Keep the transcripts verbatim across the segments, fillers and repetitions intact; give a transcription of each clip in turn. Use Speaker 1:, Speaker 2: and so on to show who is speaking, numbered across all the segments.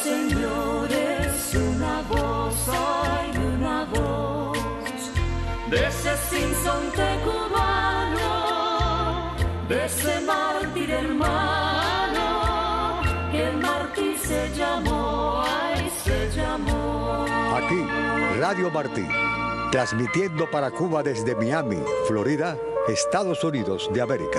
Speaker 1: señores, una voz, hay una voz de ese sinsonte cubano, de ese mártir hermano, que el mártir se llamó, ay, se llamó.
Speaker 2: Aquí, Radio Martí, transmitiendo para Cuba desde Miami, Florida, Estados Unidos de América.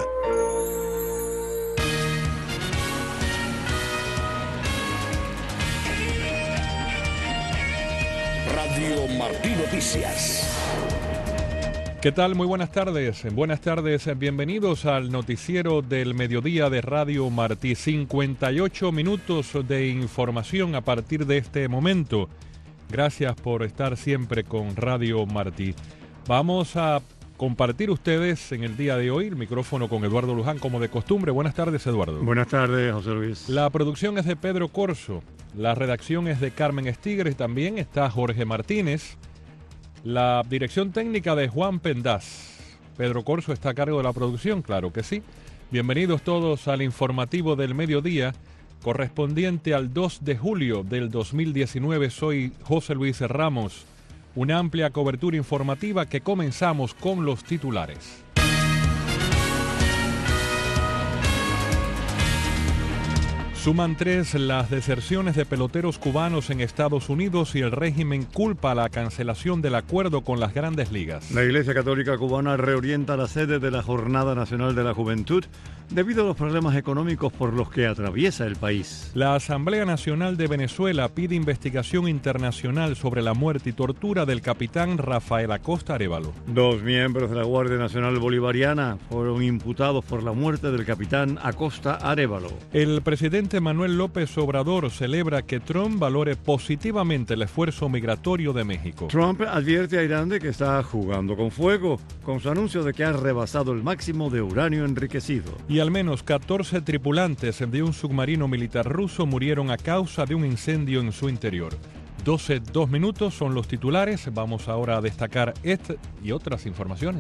Speaker 3: Radio Martí Noticias.
Speaker 4: ¿Qué tal? Muy buenas tardes. Buenas tardes, bienvenidos al noticiero del mediodía de Radio Martí. cincuenta y ocho minutos de información a partir de este momento. Gracias por estar siempre con Radio Martí. Vamos a compartir ustedes en el día de hoy el micrófono con Eduardo Luján, como de costumbre. Buenas tardes, Eduardo.
Speaker 5: Buenas tardes, José Luis.
Speaker 4: La producción es de Pedro Corso. La redacción es de Carmen Estigres. También está Jorge Martínez. La dirección técnica de Juan Pendaz. Pedro Corso está a cargo de la producción, claro que sí. Bienvenidos todos al informativo del mediodía, correspondiente al dos de julio del dos mil diecinueve. Soy José Luis Ramos. Una amplia cobertura informativa que comenzamos con los titulares. Suman tres las deserciones de peloteros cubanos en Estados Unidos y el régimen culpa la cancelación del acuerdo con las Grandes Ligas.
Speaker 5: La Iglesia Católica Cubana reorienta la sede de la Jornada Nacional de la Juventud debido a los problemas económicos por los que atraviesa el país.
Speaker 4: La Asamblea Nacional de Venezuela pide investigación internacional sobre la muerte y tortura del capitán Rafael Acosta Arévalo.
Speaker 5: Dos miembros de la Guardia Nacional Bolivariana fueron imputados por la muerte del capitán Acosta Arévalo.
Speaker 4: El presidente Manuel López Obrador celebra que Trump valore positivamente el esfuerzo migratorio de México.
Speaker 5: Trump advierte a Irán de que está jugando con fuego, con su anuncio de que ha rebasado el máximo de uranio enriquecido.
Speaker 4: Y al menos catorce tripulantes de un submarino militar ruso murieron a causa de un incendio en su interior. doce, dos minutos son los titulares. Vamos ahora a destacar esta y otras informaciones.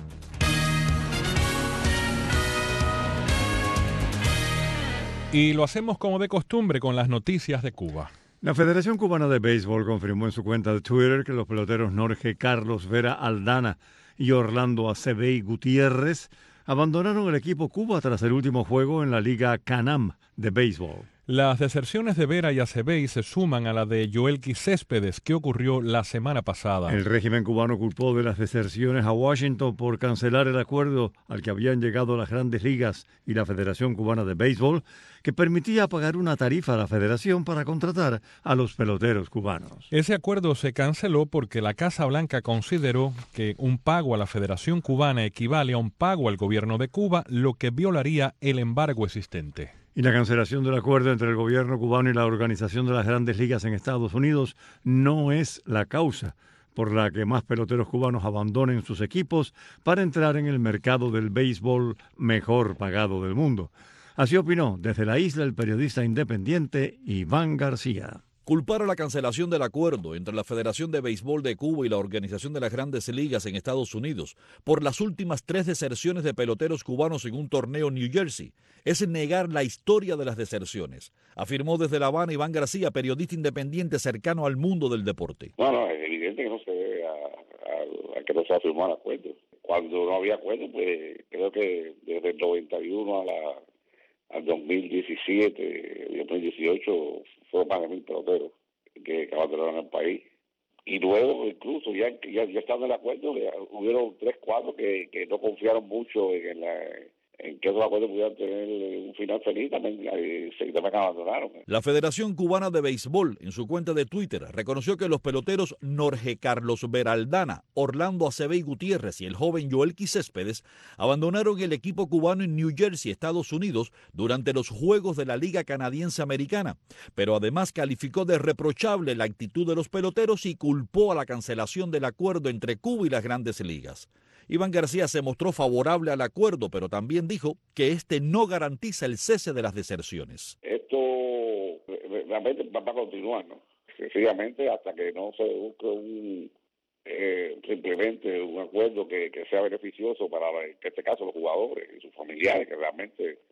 Speaker 4: Y lo hacemos como de costumbre con las noticias de Cuba.
Speaker 5: La Federación Cubana de Béisbol confirmó en su cuenta de Twitter que los peloteros Jorge Carlos Vera Aldana y Orlando Acebey Gutiérrez abandonaron el equipo Cuba tras el último juego en la Liga Canam de béisbol.
Speaker 4: Las deserciones de Vera y Acebey se suman a la de Yoelqui Céspedes, que ocurrió la semana pasada.
Speaker 5: El régimen cubano culpó de las deserciones a Washington por cancelar el acuerdo al que habían llegado las Grandes Ligas y la Federación Cubana de Béisbol, que permitía pagar una tarifa a la federación para contratar a los peloteros cubanos.
Speaker 4: Ese acuerdo se canceló porque la Casa Blanca consideró que un pago a la Federación Cubana equivale a un pago al gobierno de Cuba, lo que violaría el embargo existente.
Speaker 5: Y la cancelación del acuerdo entre el gobierno cubano y la Organización de las Grandes Ligas en Estados Unidos no es la causa por la que más peloteros cubanos abandonen sus equipos para entrar en el mercado del béisbol mejor pagado del mundo. Así opinó desde la isla el periodista independiente Iván García.
Speaker 6: Culpar a la cancelación del acuerdo entre la Federación de Béisbol de Cuba y la Organización de las Grandes Ligas en Estados Unidos por las últimas tres deserciones de peloteros cubanos en un torneo en New Jersey es negar la historia de las deserciones, afirmó desde La Habana Iván García, periodista independiente cercano al mundo del deporte.
Speaker 7: No, no, es evidente que no se debe a, a, a que no se ha firmado el acuerdo. Cuando no había acuerdo, pues creo que desde el noventa y uno a la al dos mil diecisiete, dos mil dieciocho fueron más de mil peloteros que, que abandonaron el país. Y luego, incluso, ya, ya, ya estando en el acuerdo, hubieron tres, cuatro que, que no confiaron mucho en, la, en que esos acuerdos pudieran tener un final feliz, también, se, también abandonaron.
Speaker 6: La Federación Cubana de Béisbol, en su cuenta de Twitter, reconoció que los peloteros Jorge Carlos Vera Aldana, Orlando Acebey Gutiérrez y el joven Yoelqui Céspedes abandonaron el equipo cubano en New Jersey, Estados Unidos, durante los Juegos de la Liga Canadiense Americana, pero además calificó de reprochable la actitud de los peloteros y culpó a la cancelación del acuerdo entre Cuba y las Grandes Ligas. Iván García se mostró favorable al acuerdo, pero también dijo que este no garantiza el cese de las deserciones.
Speaker 7: Esto realmente va a continuar, ¿no? Sencillamente hasta que no se busque un eh, simplemente un acuerdo que, que sea beneficioso para, en este caso, los jugadores y sus familiares, que realmente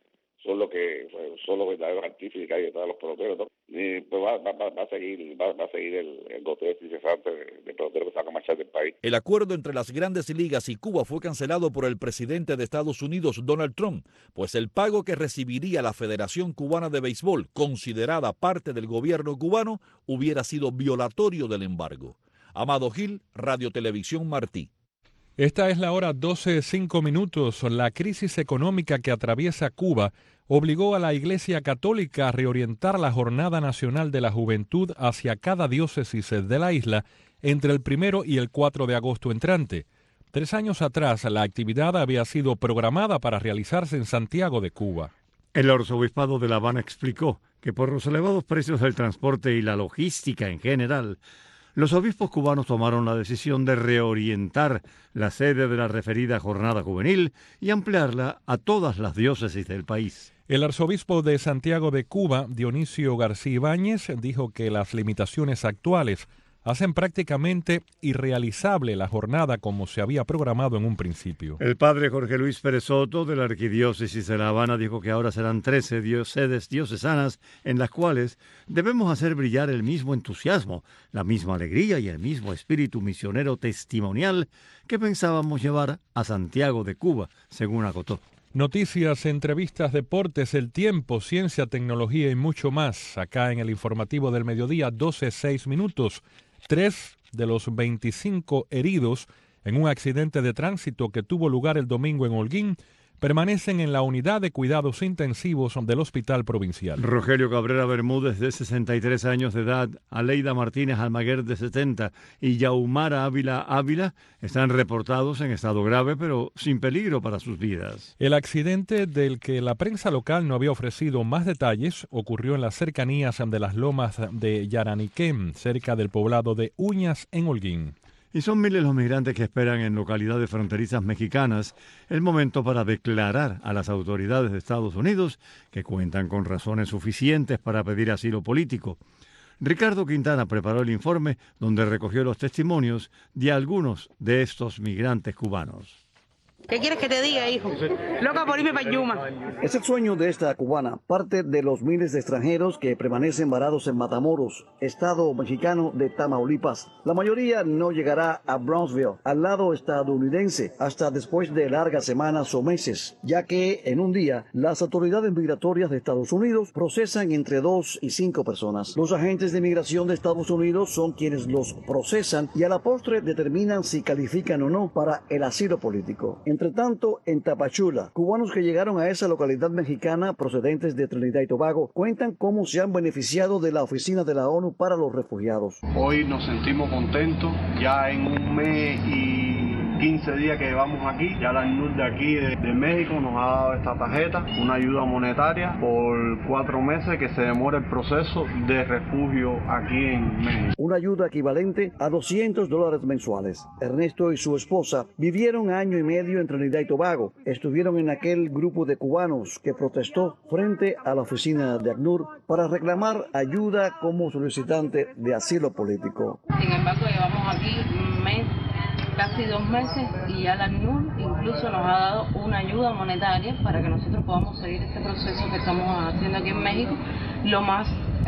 Speaker 7: son los que son los verdaderos artífices que hay detrás de los peloteros, ¿no? Y pues va, va, va a seguir va, va a seguir el, el goteo incesante de, de peloteros que sacan a marchar del país.
Speaker 6: El acuerdo entre las grandes ligas y Cuba fue cancelado por el presidente de Estados Unidos, Donald Trump, pues el pago que recibiría la Federación Cubana de Béisbol, considerada parte del gobierno cubano, hubiera sido violatorio del embargo. Amado Gil, Radio Televisión Martí.
Speaker 4: Esta es la hora doce, cinco minutos. La crisis económica que atraviesa Cuba obligó a la Iglesia Católica a reorientar la Jornada Nacional de la Juventud hacia cada diócesis de la isla entre el primero y el cuatro de agosto entrante. Tres años atrás, la actividad había sido programada para realizarse en Santiago de Cuba.
Speaker 5: El arzobispado de La Habana explicó que por los elevados precios del transporte y la logística en general, los obispos cubanos tomaron la decisión de reorientar la sede de la referida jornada juvenil y ampliarla a todas las diócesis del país.
Speaker 4: El arzobispo de Santiago de Cuba, Dionisio García Ibáñez, dijo que las limitaciones actuales hacen prácticamente irrealizable la jornada como se había programado en un principio.
Speaker 5: El padre Jorge Luis Pérez Soto, de la Arquidiócesis de La Habana, dijo que ahora serán trece dios- sedes diocesanas en las cuales debemos hacer brillar el mismo entusiasmo, la misma alegría y el mismo espíritu misionero testimonial que pensábamos llevar a Santiago de Cuba, según acotó.
Speaker 4: Noticias, entrevistas, deportes, el tiempo, ciencia, tecnología y mucho más. Acá en el informativo del mediodía, doce, seis minutos. Tres de los veinticinco heridos en un accidente de tránsito que tuvo lugar el domingo en Holguín permanecen en la unidad de cuidados intensivos del Hospital Provincial.
Speaker 5: Rogelio Cabrera Bermúdez, de sesenta y tres años de edad, Aleida Martínez Almaguer, de setenta, y Yaumara Ávila Ávila están reportados en estado grave, pero sin peligro para sus vidas.
Speaker 4: El accidente, del que la prensa local no había ofrecido más detalles, ocurrió en las cercanías de las lomas de Yaraniquén, cerca del poblado de Uñas, en Holguín.
Speaker 5: Y son miles los migrantes que esperan en localidades fronterizas mexicanas el momento para declarar a las autoridades de Estados Unidos que cuentan con razones suficientes para pedir asilo político. Ricardo Quintana preparó el informe donde recogió los testimonios de algunos de estos migrantes cubanos.
Speaker 8: ¿Qué quieres que te diga, hijo? Loca por irme para Yuma.
Speaker 9: Es el sueño de esta cubana, parte de los miles de extranjeros que permanecen varados en Matamoros, estado mexicano de Tamaulipas. La mayoría no llegará a Brownsville, al lado estadounidense, hasta después de largas semanas o meses, ya que en un día las autoridades migratorias de Estados Unidos procesan entre dos y cinco personas. Los agentes de migración de Estados Unidos son quienes los procesan y a la postre determinan si califican o no para el asilo político. Entre tanto, en Tapachula, cubanos que llegaron a esa localidad mexicana procedentes de Trinidad y Tobago cuentan cómo se han beneficiado de la oficina de la ONU para los refugiados.
Speaker 10: Hoy nos sentimos contentos, ya en un mes y quince días que llevamos aquí, ya la ACNUR de aquí de, de México nos ha dado esta tarjeta, una ayuda monetaria por cuatro meses que se demora el proceso de refugio aquí en México.
Speaker 9: Una ayuda equivalente a doscientos dólares mensuales. Ernesto y su esposa vivieron año y medio en Trinidad y Tobago. Estuvieron en aquel grupo de cubanos que protestó frente a la oficina de ACNUR para reclamar ayuda como solicitante de asilo político.
Speaker 11: Sin embargo, llevamos aquí un mes, casi dos meses, y ya la ACNUR incluso nos ha dado una ayuda monetaria para que nosotros podamos seguir este proceso que estamos haciendo aquí en México lo más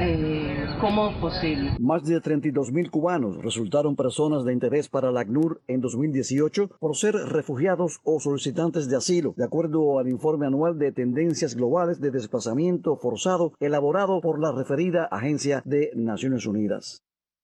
Speaker 11: eh, cómodo posible.
Speaker 9: Más de treinta y dos mil cubanos resultaron personas de interés para la ACNUR en dos mil dieciocho por ser refugiados o solicitantes de asilo, de acuerdo al informe anual de tendencias globales de desplazamiento forzado elaborado por la referida Agencia de Naciones Unidas.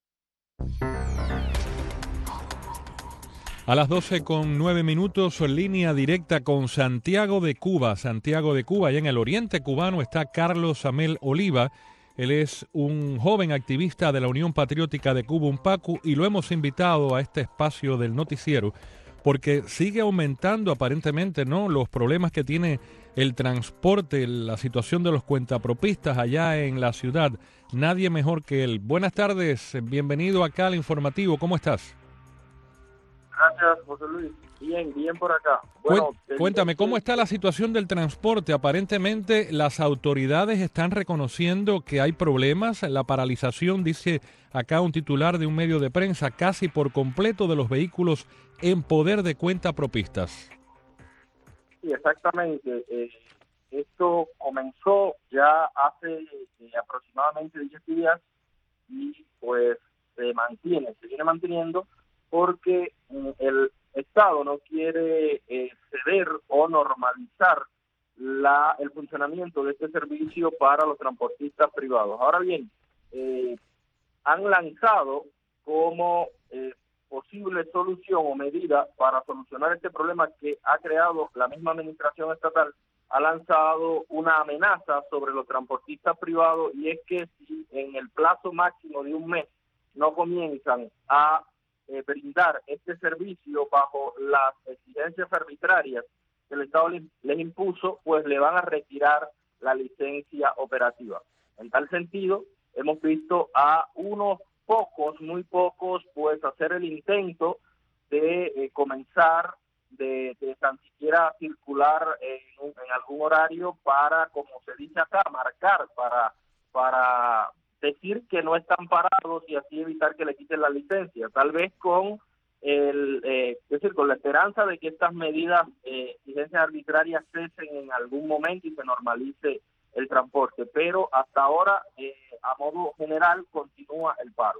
Speaker 4: A las doce con nueve minutos, línea directa con Santiago de Cuba. Santiago de Cuba, allá en el oriente cubano, está Carlos Amel Oliva. Él es un joven activista de la Unión Patriótica de Cuba, UNPACU, y lo hemos invitado a este espacio del noticiero porque sigue aumentando aparentemente, ¿no?, los problemas que tiene el transporte, la situación de los cuentapropistas allá en la ciudad. Nadie mejor que él. Buenas tardes, bienvenido acá al informativo. ¿Cómo estás?
Speaker 12: Gracias, José Luis. Bien, bien por acá. Bueno,
Speaker 4: Cuéntame, ¿cómo está la situación del transporte? Aparentemente las autoridades están reconociendo que hay problemas. La paralización, dice acá un titular de un medio de prensa, casi por completo de los vehículos en poder de cuentapropistas.
Speaker 12: Sí, exactamente. Eh, esto comenzó ya hace eh, aproximadamente diez días y pues se mantiene, se viene manteniendo porque eh, el Estado no quiere eh, ceder o normalizar la, el funcionamiento de este servicio para los transportistas privados. Ahora bien, eh, han lanzado como eh, posible solución o medida para solucionar este problema que ha creado la misma administración estatal, ha lanzado una amenaza sobre los transportistas privados, y es que si en el plazo máximo de un mes no comienzan a eh, brindar este servicio bajo las exigencias arbitrarias que el Estado les, les impuso, pues le van a retirar la licencia operativa. En tal sentido, hemos visto a unos pocos, muy pocos, pues hacer el intento de eh, comenzar de, de tan siquiera circular en, un, en algún horario para, como se dice acá, marcar, para, para decir que no están parados y así evitar que le quiten la licencia, tal vez con el, eh, es decir, con la esperanza de que estas medidas, eh, exigencias arbitrarias cesen en algún momento y se normalice el transporte, pero hasta ahora, eh, a modo general, continúa el paro.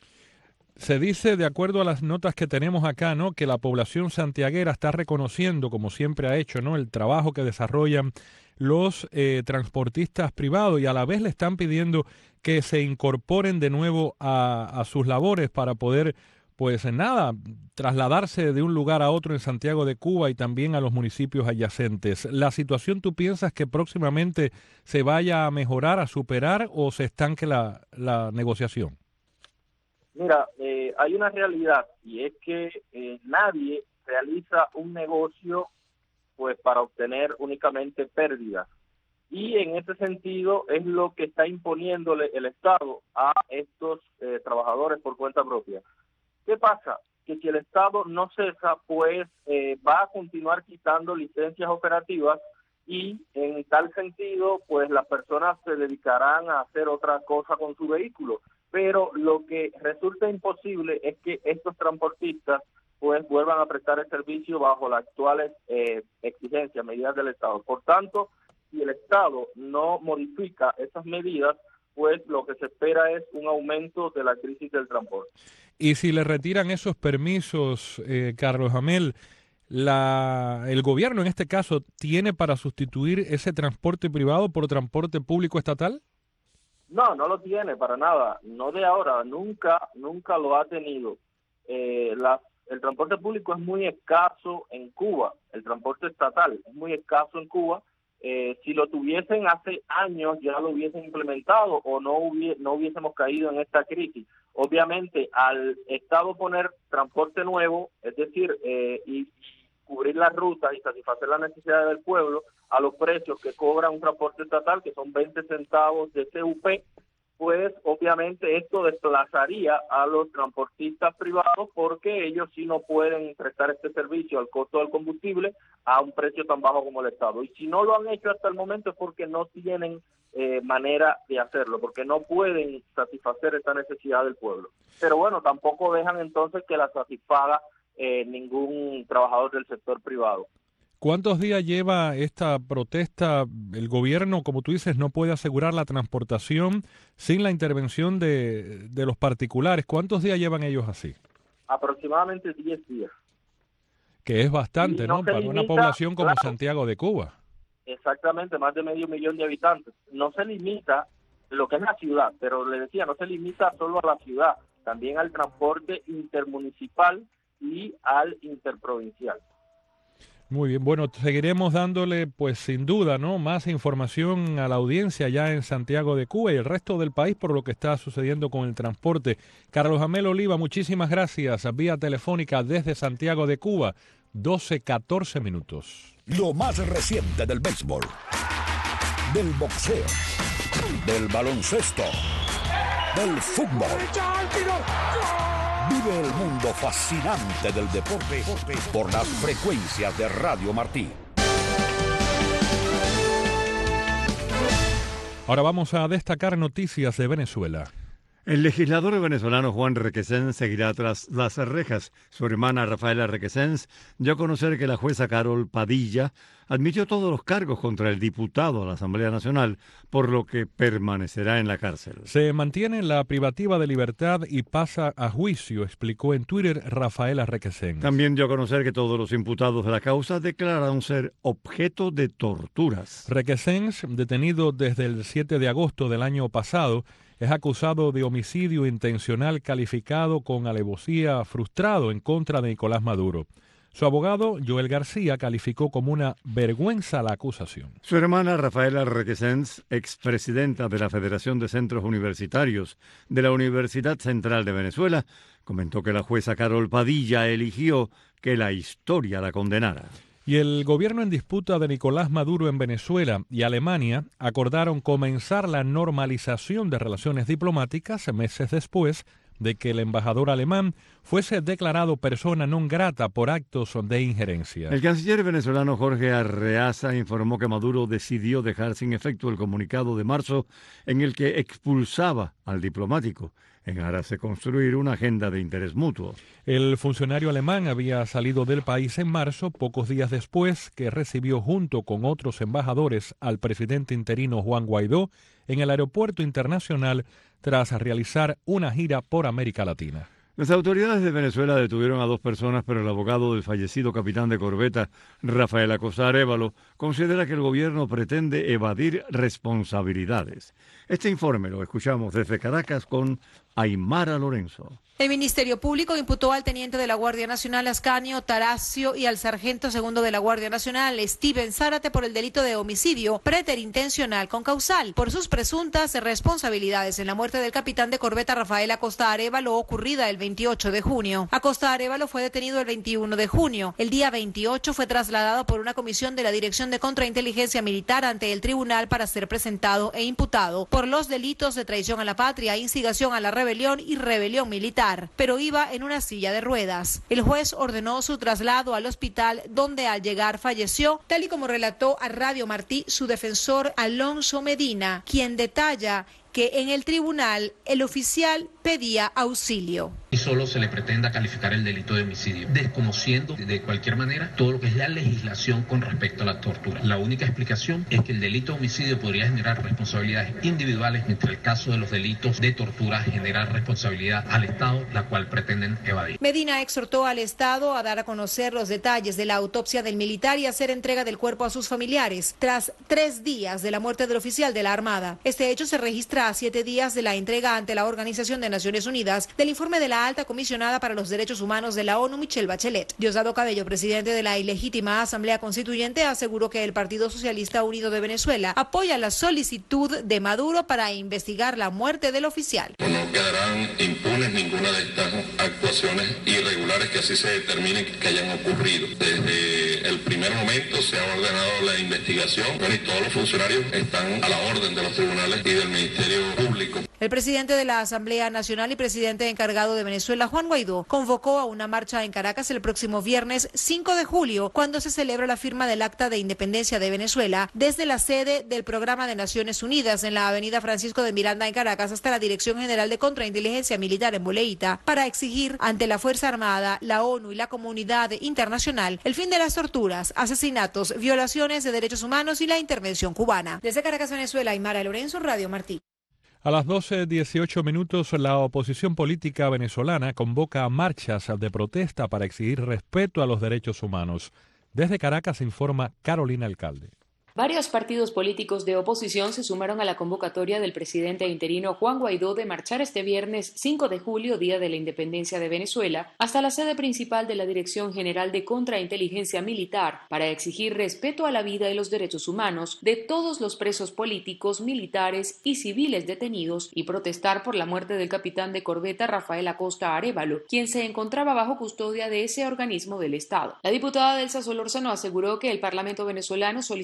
Speaker 4: Se dice, de acuerdo a las notas que tenemos acá, ¿no?, que la población santiaguera está reconociendo, como siempre ha hecho, ¿no?, el trabajo que desarrollan los eh, transportistas privados, y a la vez le están pidiendo que se incorporen de nuevo a, a sus labores para poder, pues nada, trasladarse de un lugar a otro en Santiago de Cuba y también a los municipios adyacentes. ¿La situación tú piensas que próximamente se vaya a mejorar, a superar, o se estanque la, la negociación?
Speaker 12: Mira, eh, hay una realidad, y es que eh, nadie realiza un negocio pues para obtener únicamente pérdidas. Y en ese sentido es lo que está imponiéndole el Estado a estos eh, trabajadores por cuenta propia. ¿Qué pasa? Que si el Estado no cesa, pues eh, va a continuar quitando licencias operativas, y en tal sentido, pues las personas se dedicarán a hacer otra cosa con su vehículo. Pero lo que resulta imposible es que estos transportistas pues vuelvan a prestar el servicio bajo las actuales eh, exigencias, medidas del Estado. Por tanto, si el Estado no modifica esas medidas, pues lo que se espera es un aumento de la crisis del transporte.
Speaker 4: Y si le retiran esos permisos, eh, Carlos Jamel, la, el gobierno en este caso tiene para sustituir ese transporte privado por transporte público estatal?
Speaker 12: No, no lo tiene para nada, no de ahora, nunca, nunca lo ha tenido. Eh, la, el transporte público es muy escaso en Cuba, el transporte estatal es muy escaso en Cuba. Eh, si lo tuviesen hace años ya lo hubiesen implementado o no, hubie, no hubiésemos caído en esta crisis. Obviamente, al Estado poner transporte nuevo, es decir, eh, y cubrir las rutas y satisfacer las necesidades del pueblo a los precios que cobra un transporte estatal, que son veinte centavos de C U P, pues obviamente esto desplazaría a los transportistas privados, porque ellos sí no pueden prestar este servicio al costo del combustible a un precio tan bajo como el Estado. Y si no lo han hecho hasta el momento es porque no tienen eh, manera de hacerlo, porque no pueden satisfacer esta necesidad del pueblo. Pero bueno, tampoco dejan entonces que la satisfaga eh, ningún trabajador del sector privado.
Speaker 4: ¿Cuántos días lleva esta protesta? El gobierno, como tú dices, no puede asegurar la transportación sin la intervención de, de los particulares. ¿Cuántos días llevan ellos así?
Speaker 12: Aproximadamente diez días.
Speaker 4: Que es bastante, ¿no?
Speaker 12: no
Speaker 4: Para
Speaker 12: limita,
Speaker 4: una población como
Speaker 12: claro,
Speaker 4: Santiago de Cuba.
Speaker 12: Exactamente, más de medio millón de habitantes. No se limita lo que es la ciudad, pero le decía, no se limita solo a la ciudad, también al transporte intermunicipal y al interprovincial.
Speaker 4: Muy bien, bueno, seguiremos dándole, pues sin duda, ¿no?, más información a la audiencia ya en Santiago de Cuba y el resto del país por lo que está sucediendo con el transporte. Carlos Jamel Oliva, muchísimas gracias. Vía telefónica desde Santiago de Cuba, doce catorce minutos.
Speaker 3: Lo más reciente del béisbol, del boxeo, del baloncesto, del fútbol. Vive el mundo fascinante del deporte por las frecuencias de Radio Martí.
Speaker 4: Ahora vamos a destacar noticias de Venezuela.
Speaker 5: El legislador venezolano Juan Requesens seguirá tras las rejas. Su hermana Rafaela Requesens dio a conocer que la jueza Carol Padilla admitió todos los cargos contra el diputado a la Asamblea Nacional, por lo que permanecerá en la cárcel.
Speaker 4: Se mantiene la privativa de libertad y pasa a juicio, explicó en Twitter Rafaela Requesens.
Speaker 5: También dio a conocer que todos los imputados de la causa declararon ser objeto de torturas.
Speaker 4: Requesens, detenido desde el siete de agosto del año pasado, es acusado de homicidio intencional calificado con alevosía frustrado en contra de Nicolás Maduro. Su abogado, Joel García, calificó como una vergüenza la acusación.
Speaker 5: Su hermana Rafaela Requesens, expresidenta de la Federación de Centros Universitarios de la Universidad Central de Venezuela, comentó que la jueza Carol Padilla eligió que la historia la condenara.
Speaker 4: Y el gobierno en disputa de Nicolás Maduro en Venezuela y Alemania acordaron comenzar la normalización de relaciones diplomáticas meses después de que el embajador alemán fuese declarado persona non grata por actos de injerencia.
Speaker 5: El canciller venezolano Jorge Arreaza informó que Maduro decidió dejar sin efecto el comunicado de marzo en el que expulsaba al diplomático, en aras de construir una agenda de interés mutuo.
Speaker 4: El funcionario alemán había salido del país en marzo, pocos días después que recibió junto con otros embajadores al presidente interino Juan Guaidó en el aeropuerto internacional tras realizar una gira por América Latina.
Speaker 5: Las autoridades de Venezuela detuvieron a dos personas, pero el abogado del fallecido capitán de corbeta, Rafael Acosta Arévalo, considera que el gobierno pretende evadir responsabilidades. Este informe lo escuchamos desde Caracas con Aymara Lorenzo.
Speaker 13: El Ministerio Público imputó al teniente de la Guardia Nacional Ascanio Taracio y al sargento segundo de la Guardia Nacional Steven Zárate por el delito de homicidio preterintencional con causal por sus presuntas responsabilidades en la muerte del capitán de corbeta Rafael Acosta Arévalo ocurrida el veintiocho de junio. Acosta Arévalo fue detenido el veintiuno de junio. El día veintiocho fue trasladado por una comisión de la Dirección de Contrainteligencia Militar ante el tribunal para ser presentado e imputado por los delitos de traición a la patria, instigación a la rebelión y rebelión militar, pero iba en una silla de ruedas. El juez ordenó su traslado al hospital, donde al llegar falleció, tal y como relató a Radio Martí su defensor Alonso Medina, quien detalla que en el tribunal el oficial pedía auxilio.
Speaker 14: Y solo se le pretenda calificar el delito de homicidio, desconociendo de cualquier manera todo lo que es la legislación con respecto a la tortura. La única explicación es que el delito de homicidio podría generar responsabilidades individuales, mientras el caso de los delitos de tortura genera responsabilidad al Estado, la cual pretenden evadir.
Speaker 13: Medina exhortó al Estado a dar a conocer los detalles de la autopsia del militar y hacer entrega del cuerpo a sus familiares, tras tres días de la muerte del oficial de la Armada. Este hecho se registra a siete días de la entrega ante la Organización de Naciones Unidas del informe de la alta comisionada para los derechos humanos de la ONU, Michelle Bachelet. Diosdado Cabello, presidente de la ilegítima Asamblea Constituyente, aseguró que el Partido Socialista Unido de Venezuela apoya la solicitud de Maduro para investigar la muerte del oficial.
Speaker 15: No quedarán impunes ninguna de estas actuaciones irregulares que así se determinen que hayan ocurrido. Desde el primer momento se ha ordenado la investigación y todos los funcionarios están a la orden de los tribunales y del Ministerio Público.
Speaker 13: El presidente de la Asamblea Nacional y presidente encargado de Venezuela, Juan Guaidó, convocó a una marcha en Caracas el próximo viernes cinco de julio, cuando se celebra la firma del Acta de Independencia de Venezuela, desde la sede del Programa de Naciones Unidas en la avenida Francisco de Miranda en Caracas hasta la Dirección General de Contrainteligencia Militar en Boleíta, para exigir ante la Fuerza Armada, la ONU y la comunidad internacional el fin de las torturas, asesinatos, violaciones de derechos humanos y la intervención cubana. Desde Caracas, Venezuela, Aymara Lorenzo, Radio Martí.
Speaker 4: A las doce dieciocho minutos, la oposición política venezolana convoca a marchas de protesta para exigir respeto a los derechos humanos. Desde Caracas informa Carolina Alcalde.
Speaker 16: Varios partidos políticos de oposición se sumaron a la convocatoria del presidente interino Juan Guaidó de marchar este viernes cinco de julio, Día de la Independencia de Venezuela, hasta la sede principal de la Dirección General de Contrainteligencia Militar para exigir respeto a la vida y los derechos humanos de todos los presos políticos, militares y civiles detenidos y protestar por la muerte del capitán de corbeta Rafael Acosta Arévalo, quien se encontraba bajo custodia de ese organismo del Estado. La diputada Delsa Solórzano aseguró que el Parlamento venezolano solicitó la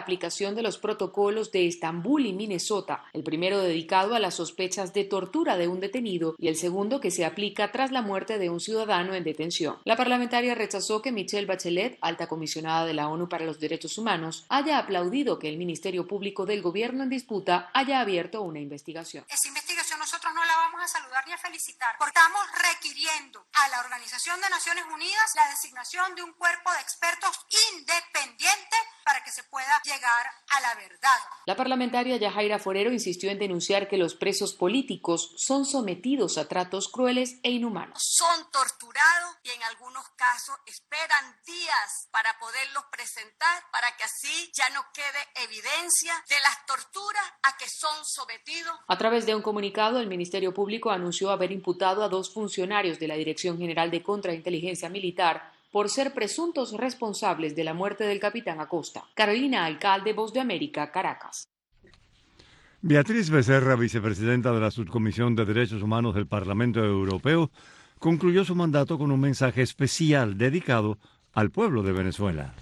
Speaker 16: aplicación de los protocolos de Estambul y Minnesota, el primero dedicado a las sospechas de tortura de un detenido y el segundo que se aplica tras la muerte de un ciudadano en detención. La parlamentaria rechazó que Michelle Bachelet, alta comisionada de la ONU para los Derechos Humanos, haya aplaudido que el Ministerio Público del gobierno en disputa haya abierto una investigación.
Speaker 17: Esa investigación nosotros no la vamos a saludar ni a felicitar, porque estamos requiriendo a la Organización de Naciones Unidas la designación de un cuerpo de expertos independiente para que se pueda llegar a la verdad.
Speaker 16: La parlamentaria Yajaira Forero insistió en denunciar que los presos políticos son sometidos a tratos crueles e inhumanos.
Speaker 17: Son torturados y en algunos casos esperan días para poderlos presentar, para que así ya no quede evidencia de las torturas a que son sometidos.
Speaker 16: A través de un comunicado, el Ministerio Público anunció haber imputado a dos funcionarios de la Dirección General de Contrainteligencia Militar por ser presuntos responsables de la muerte del capitán Acosta. Carolina Alcalde, Voz de América, Caracas.
Speaker 5: Beatriz Becerra, vicepresidenta de la Subcomisión de Derechos Humanos del Parlamento Europeo, concluyó su mandato con un mensaje especial dedicado al pueblo de Venezuela.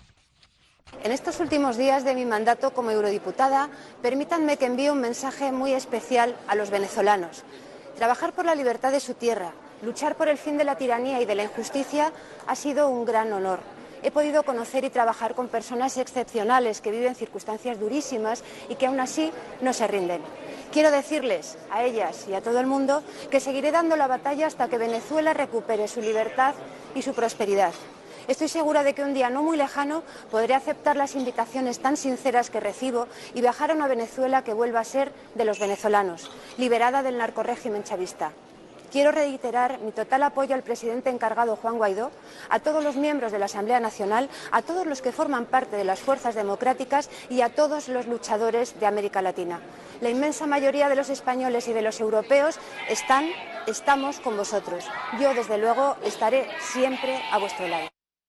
Speaker 18: En estos últimos días de mi mandato como eurodiputada, permítanme que envíe un mensaje muy especial a los venezolanos. Trabajar por la libertad de su tierra, luchar por el fin de la tiranía y de la injusticia ha sido un gran honor. He podido conocer y trabajar con personas excepcionales que viven circunstancias durísimas y que aún así no se rinden. Quiero decirles a ellas y a todo el mundo que seguiré dando la batalla hasta que Venezuela recupere su libertad y su prosperidad. Estoy segura de que un día no muy lejano podré aceptar las invitaciones tan sinceras que recibo y viajar a una Venezuela que vuelva a ser de los venezolanos, liberada del narcorrégimen chavista. Quiero reiterar mi total apoyo al presidente encargado Juan Guaidó, a todos los miembros de la Asamblea Nacional, a todos los que forman parte de las fuerzas democráticas y a todos los luchadores de América Latina. La inmensa mayoría de los españoles y de los europeos están, estamos con vosotros. Yo, desde luego, estaré siempre a vuestro lado.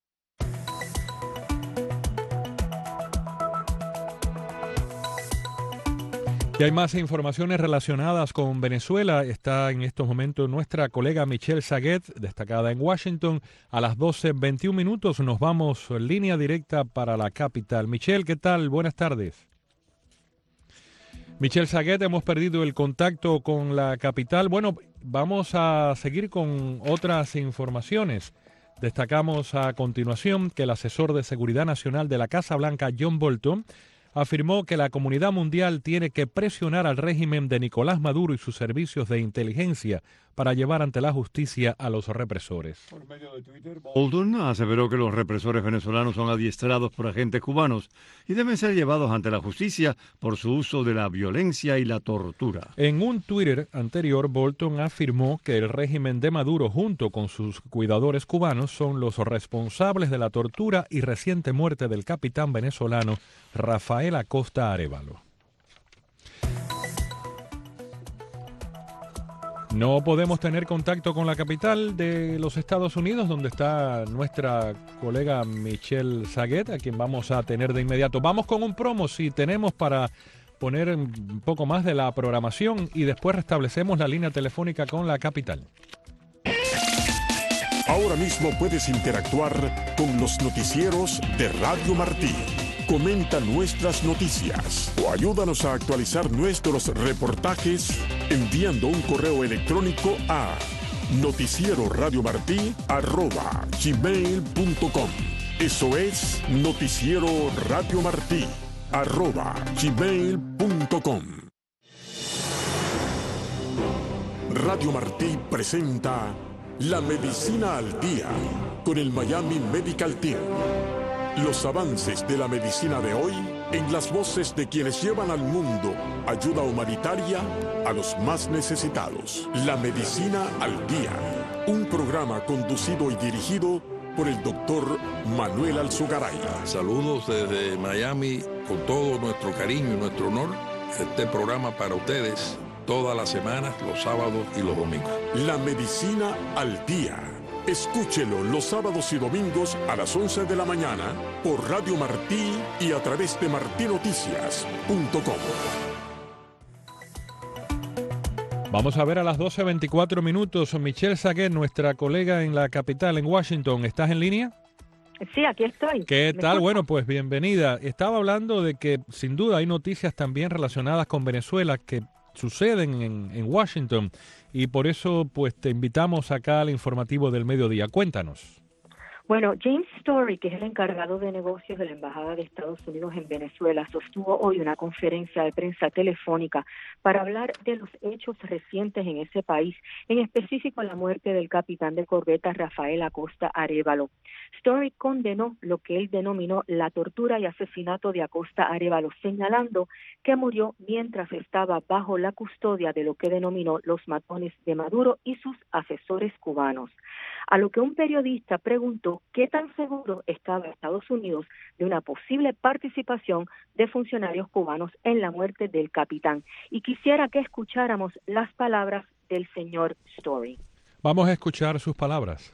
Speaker 4: Y hay más informaciones relacionadas con Venezuela. Está en estos momentos nuestra colega Michelle Saguet, destacada en Washington. A las doce veintiún minutos nos vamos en línea directa para la capital. Michelle, ¿qué tal? Buenas tardes. Michelle Saguet, hemos perdido el contacto con la capital. Bueno, vamos a seguir con otras informaciones. Destacamos a continuación que el asesor de Seguridad Nacional de la Casa Blanca, John Bolton, afirmó que la comunidad mundial tiene que presionar al régimen de Nicolás Maduro y sus servicios de inteligencia para llevar ante la justicia a los represores.
Speaker 5: Por medio de Twitter, Bolton aseveró que los represores venezolanos son adiestrados por agentes cubanos y deben ser llevados ante la justicia por su uso de la violencia y la tortura.
Speaker 4: En un Twitter anterior, Bolton afirmó que el régimen de Maduro junto con sus cuidadores cubanos son los responsables de la tortura y reciente muerte del capitán venezolano Rafael Acosta Arévalo. No podemos tener contacto con la capital de los Estados Unidos, donde está nuestra colega Michelle Saguet, a quien vamos a tener de inmediato. Vamos con un promo, si tenemos, para poner un poco más de la programación y después restablecemos la línea telefónica con la capital.
Speaker 19: Ahora mismo puedes interactuar con los noticieros de Radio Martí. Comenta nuestras noticias o ayúdanos a actualizar nuestros reportajes enviando un correo electrónico a noticieroradiomartí arroba gmail punto com. Eso es noticiero Radio Martí arroba gmail punto com. Radio Martí presenta La Medicina al Día con el Miami Medical Team. Los avances de la medicina de hoy en las voces de quienes llevan al mundo ayuda humanitaria a los más necesitados. La Medicina al Día, un programa conducido y dirigido por el doctor Manuel Alzugaray.
Speaker 20: Saludos desde Miami con todo nuestro cariño y nuestro honor. Este programa para ustedes todas las semanas, los sábados y los domingos.
Speaker 19: La Medicina al Día. Escúchelo los sábados y domingos a las once de la mañana por Radio Martí y a través de martí noticias punto com.
Speaker 4: Vamos a ver a las doce veinticuatro minutos. Michelle Saguet, nuestra colega en la capital, en Washington. ¿Estás en línea?
Speaker 21: Sí, aquí estoy.
Speaker 4: ¿Qué tal?
Speaker 21: escucha?
Speaker 4: Bueno, pues bienvenida. Estaba hablando de que sin duda hay noticias también relacionadas con Venezuela que suceden en, en Washington y por eso pues te invitamos acá al informativo del mediodía. Cuéntanos.
Speaker 21: Bueno, James Story, que es el encargado de negocios de la Embajada de Estados Unidos en Venezuela, sostuvo hoy una conferencia de prensa telefónica para hablar de los hechos recientes en ese país, en específico la muerte del capitán de corbeta Rafael Acosta Arévalo. Story condenó lo que él denominó la tortura y asesinato de Acosta Arévalo, señalando que murió mientras estaba bajo la custodia de lo que denominó los matones de Maduro y sus asesores cubanos. A lo que un periodista preguntó qué tan seguro estaba Estados Unidos de una posible participación de funcionarios cubanos en la muerte del capitán. Y quisiera que escucháramos las palabras del señor Story.
Speaker 4: Vamos a escuchar sus palabras.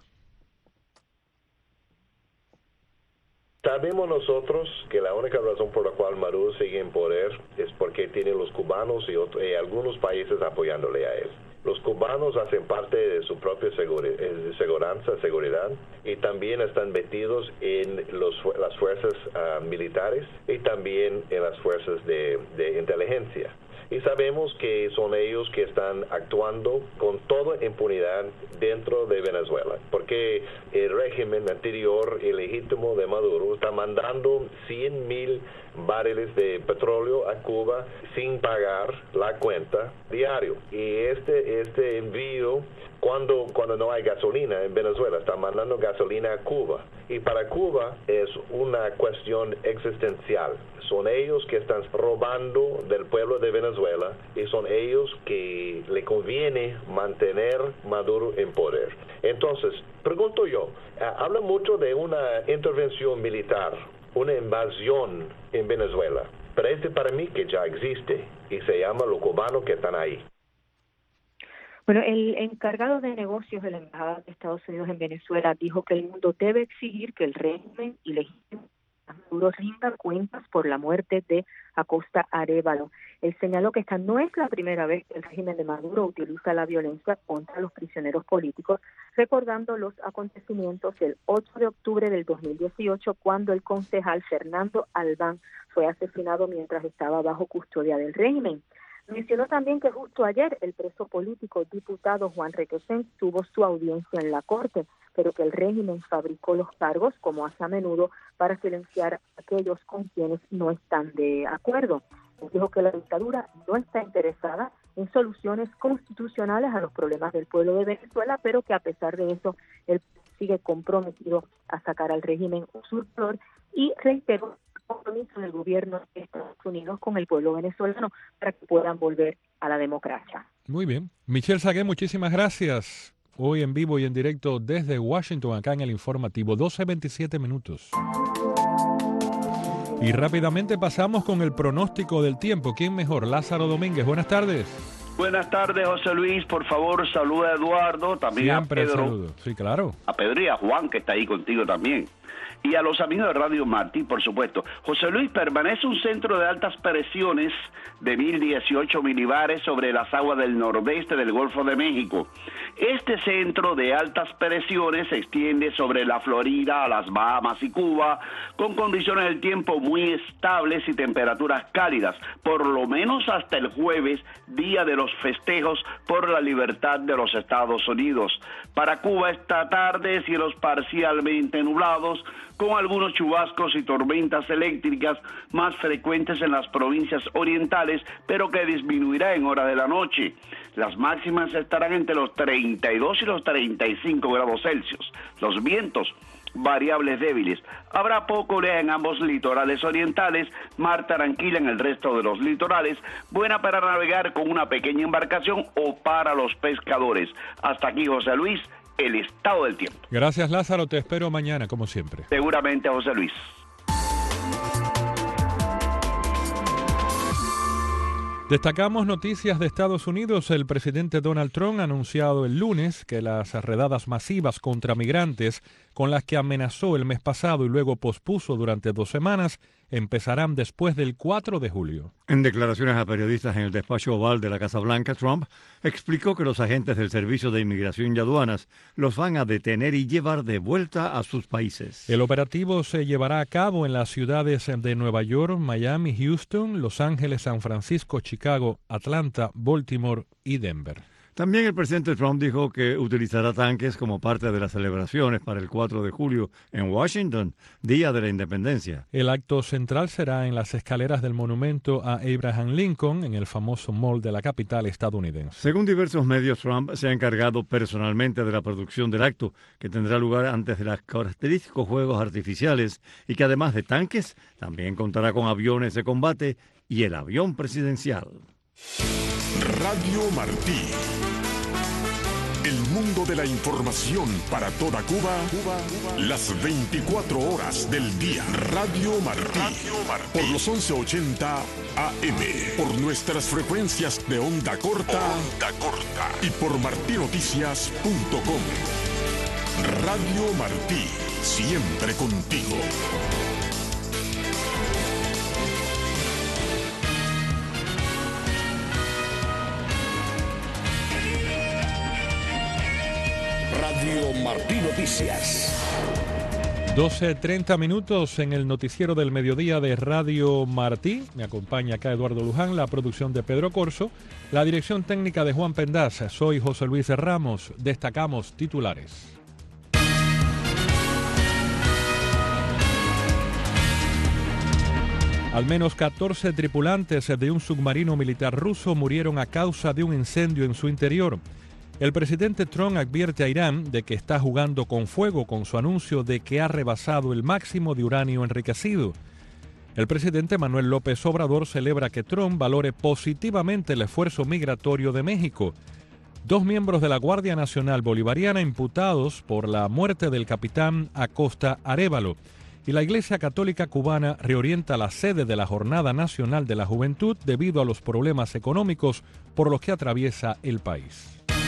Speaker 22: Sabemos nosotros que la única razón por la cual Maduro sigue en poder es porque tiene los cubanos y, otros, y algunos países apoyándole a él. Los cubanos hacen parte de su propia seguri- eh, seguridad, seguridad y también están metidos en los, las fuerzas uh, militares y también en las fuerzas de, de inteligencia. Y sabemos que son ellos que están actuando con toda impunidad dentro de Venezuela, porque el régimen anterior ilegítimo de Maduro está mandando cien mil barriles de petróleo a Cuba sin pagar la cuenta diario. Y este, este envío, cuando, cuando no hay gasolina en Venezuela, está mandando gasolina a Cuba. Y para Cuba es una cuestión existencial. Son ellos que están robando del pueblo de Venezuela y son ellos que le conviene mantener Maduro en poder. Entonces, pregunto yo, habla mucho de una intervención militar, una invasión en Venezuela, pero este para mí que ya existe y se llama los cubanos que están ahí.
Speaker 21: Bueno, el encargado de negocios de la Embajada de Estados Unidos en Venezuela dijo que el mundo debe exigir que el régimen ilegítimo Maduro rinda cuentas por la muerte de Acosta Arévalo. Él señaló que esta no es la primera vez que el régimen de Maduro utiliza la violencia contra los prisioneros políticos, recordando los acontecimientos del ocho de octubre del dos mil dieciocho, cuando el concejal Fernando Albán fue asesinado mientras estaba bajo custodia del régimen. Mencionó también que justo ayer el preso político diputado Juan Requesens tuvo su audiencia en la corte, pero que el régimen fabricó los cargos, como hace a menudo, para silenciar a aquellos con quienes no están de acuerdo. Dijo que la dictadura no está interesada en soluciones constitucionales a los problemas del pueblo de Venezuela, pero que a pesar de eso, él sigue comprometido a sacar al régimen usurpador y reiteró el compromiso del gobierno de Estados Unidos con el pueblo venezolano para que puedan volver a la democracia.
Speaker 4: Muy bien. Michelle Sagué, muchísimas gracias. Hoy en vivo y en directo desde Washington, acá en el informativo, doce veintisiete minutos. Y rápidamente pasamos con el pronóstico del tiempo. ¿Quién mejor? Lázaro Domínguez. Buenas tardes.
Speaker 23: Buenas tardes, José Luis. Por favor, saluda a Eduardo, también
Speaker 4: Siempre
Speaker 23: a Pedro.
Speaker 4: saludo. Sí, claro.
Speaker 23: A Pedro y a Juan, que está ahí contigo también. Y a los amigos de Radio Martí, por supuesto. José Luis, permanece un centro de altas presiones de mil dieciocho milibares sobre las aguas del nordeste del Golfo de México. Este centro de altas presiones se extiende sobre la Florida, las Bahamas y Cuba, con condiciones del tiempo muy estables y temperaturas cálidas, por lo menos hasta el jueves, día de los festejos por la libertad de los Estados Unidos. Para Cuba esta tarde, cielos parcialmente nublados, con algunos chubascos y tormentas eléctricas más frecuentes en las provincias orientales, pero que disminuirá en hora de la noche. Las máximas estarán entre los treinta y dos y los treinta y cinco grados Celsius. Los vientos variables débiles. Habrá poco oleaje en ambos litorales orientales, mar tranquila en el resto de los litorales, buena para navegar con una pequeña embarcación o para los pescadores. Hasta aquí, José Luis, el estado del tiempo.
Speaker 4: Gracias, Lázaro. Te espero mañana, como siempre.
Speaker 23: Seguramente, José Luis.
Speaker 4: Destacamos noticias de Estados Unidos. El presidente Donald Trump ha anunciado el lunes que las redadas masivas contra migrantes con las que amenazó el mes pasado y luego pospuso durante dos semanas, empezarán después del cuatro de julio.
Speaker 5: En declaraciones a periodistas en el despacho oval de la Casa Blanca, Trump explicó que los agentes del Servicio de Inmigración y Aduanas los van a detener y llevar de vuelta a sus países.
Speaker 4: El operativo se llevará a cabo en las ciudades de Nueva York, Miami, Houston, Los Ángeles, San Francisco, Chicago, Atlanta, Baltimore y Denver.
Speaker 5: También el presidente Trump dijo que utilizará tanques como parte de las celebraciones para el cuatro de julio en Washington, Día de la Independencia.
Speaker 4: El acto central será en las escaleras del monumento a Abraham Lincoln, en el famoso mall de la capital estadounidense.
Speaker 5: Según diversos medios, Trump se ha encargado personalmente de la producción del acto, que tendrá lugar antes de los característicos juegos artificiales y que además de tanques, también contará con aviones de combate y el avión presidencial.
Speaker 19: Radio Martí. El mundo de la información para toda Cuba, las veinticuatro horas del día. Radio Martí. Por los once ochenta A M. Por nuestras frecuencias de onda corta. Onda corta. Y por martinoticias punto com. Radio Martí. Siempre contigo.
Speaker 3: Radio Martí Noticias.
Speaker 4: doce treinta minutos en el noticiero del mediodía de Radio Martí. Me acompaña acá Eduardo Luján, la producción de Pedro Corso, la dirección técnica de Juan Pendaza. Soy José Luis Ramos. Destacamos titulares. Al menos catorce tripulantes de un submarino militar ruso murieron a causa de un incendio en su interior. El presidente Trump advierte a Irán de que está jugando con fuego con su anuncio de que ha rebasado el máximo de uranio enriquecido. El presidente Manuel López Obrador celebra que Trump valore positivamente el esfuerzo migratorio de México. Dos miembros de la Guardia Nacional Bolivariana imputados por la muerte del capitán Acosta Arévalo. Y la Iglesia Católica Cubana reorienta la sede de la Jornada Nacional de la Juventud debido a los problemas económicos por los que atraviesa el país.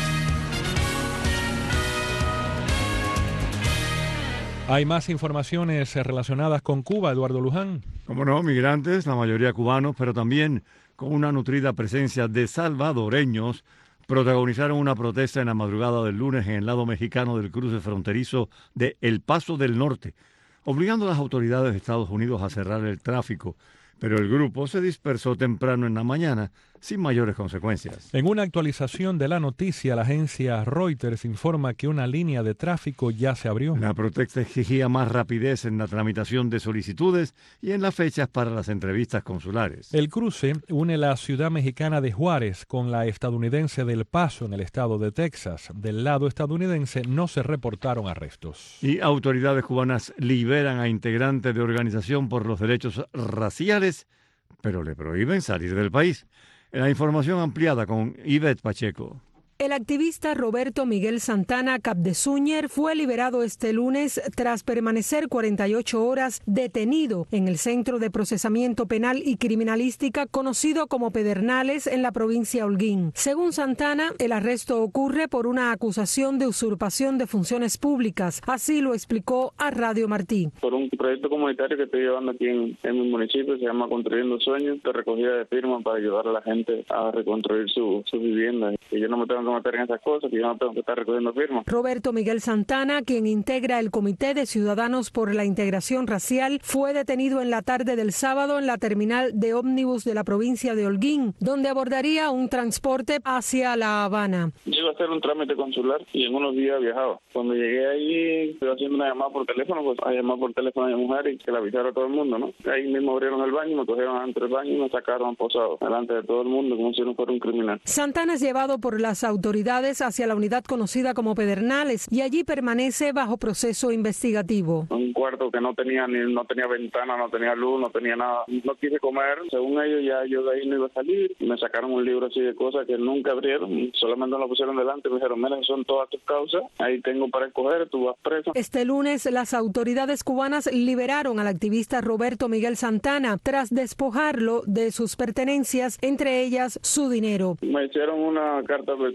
Speaker 4: Hay más informaciones relacionadas con Cuba, Eduardo Luján.
Speaker 5: Como no, migrantes, la mayoría cubanos, pero también con una nutrida presencia de salvadoreños, protagonizaron una protesta en la madrugada del lunes en el lado mexicano del cruce fronterizo de El Paso del Norte, obligando a las autoridades de Estados Unidos a cerrar el tráfico. Pero el grupo se dispersó temprano en la mañana sin mayores consecuencias.
Speaker 4: En una actualización de la noticia, la agencia Reuters informa que una línea de tráfico ya se abrió.
Speaker 5: La protesta exigía más rapidez en la tramitación de solicitudes y en las fechas para las entrevistas consulares.
Speaker 4: El cruce une la ciudad mexicana de Juárez con la estadounidense de El Paso en el estado de Texas. Del lado estadounidense no se reportaron arrestos.
Speaker 5: Y autoridades cubanas liberan a integrantes de organización por los derechos raciales, pero le prohíben salir del país. La información ampliada con Ivette Pacheco.
Speaker 1: El activista Roberto Miguel Santana Capdezúñer fue liberado este lunes tras permanecer cuarenta y ocho horas detenido en el Centro de Procesamiento Penal y Criminalística conocido como Pedernales en la provincia Holguín. Según Santana, el arresto ocurre por una acusación de usurpación de funciones públicas. Así lo explicó a Radio Martí.
Speaker 2: Por un proyecto comunitario que estoy llevando aquí en, en mi municipio, se llama Construyendo Sueños, de recogida de firmas para ayudar a la gente a reconstruir su, su vivienda. Y yo no me tengo que meter en esas cosas, que yo no tengo que estar recogiendo firmas.
Speaker 1: Roberto Miguel Santana, quien integra el Comité de Ciudadanos por la Integración Racial, fue detenido en la tarde del sábado en la terminal de ómnibus de la provincia de Holguín, donde abordaría un transporte hacia La Habana.
Speaker 2: Yo iba a hacer un trámite consular y en unos días viajaba. Cuando llegué ahí, estoy haciendo una llamada por teléfono, pues a llamar por teléfono a mi mujer y que la avisara a todo el mundo, ¿no? Ahí mismo abrieron el baño, me cogieron entre el baño y me sacaron posado delante de todo el mundo como si no fuera un criminal.
Speaker 1: Santana es llevado por las autoridades hacia la unidad conocida como Pedernales y allí permanece bajo proceso investigativo.
Speaker 2: Un cuarto que no tenía ni no tenía ventana, no tenía luz, no tenía nada. No quise comer. Según ellos, ya yo de ahí no iba a salir. Me sacaron un libro así de cosas que nunca abrieron. Solamente lo pusieron delante. Me dijeron, mira, son todas tus causas. Ahí tengo para escoger, tú vas preso.
Speaker 1: Este lunes, las autoridades cubanas liberaron al activista Roberto Miguel Santana tras despojarlo de sus pertenencias, entre ellas su dinero.
Speaker 2: Me hicieron una carta de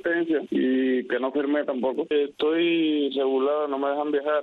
Speaker 2: advertencia y que no firmé tampoco. Estoy regulado, no me dejan viajar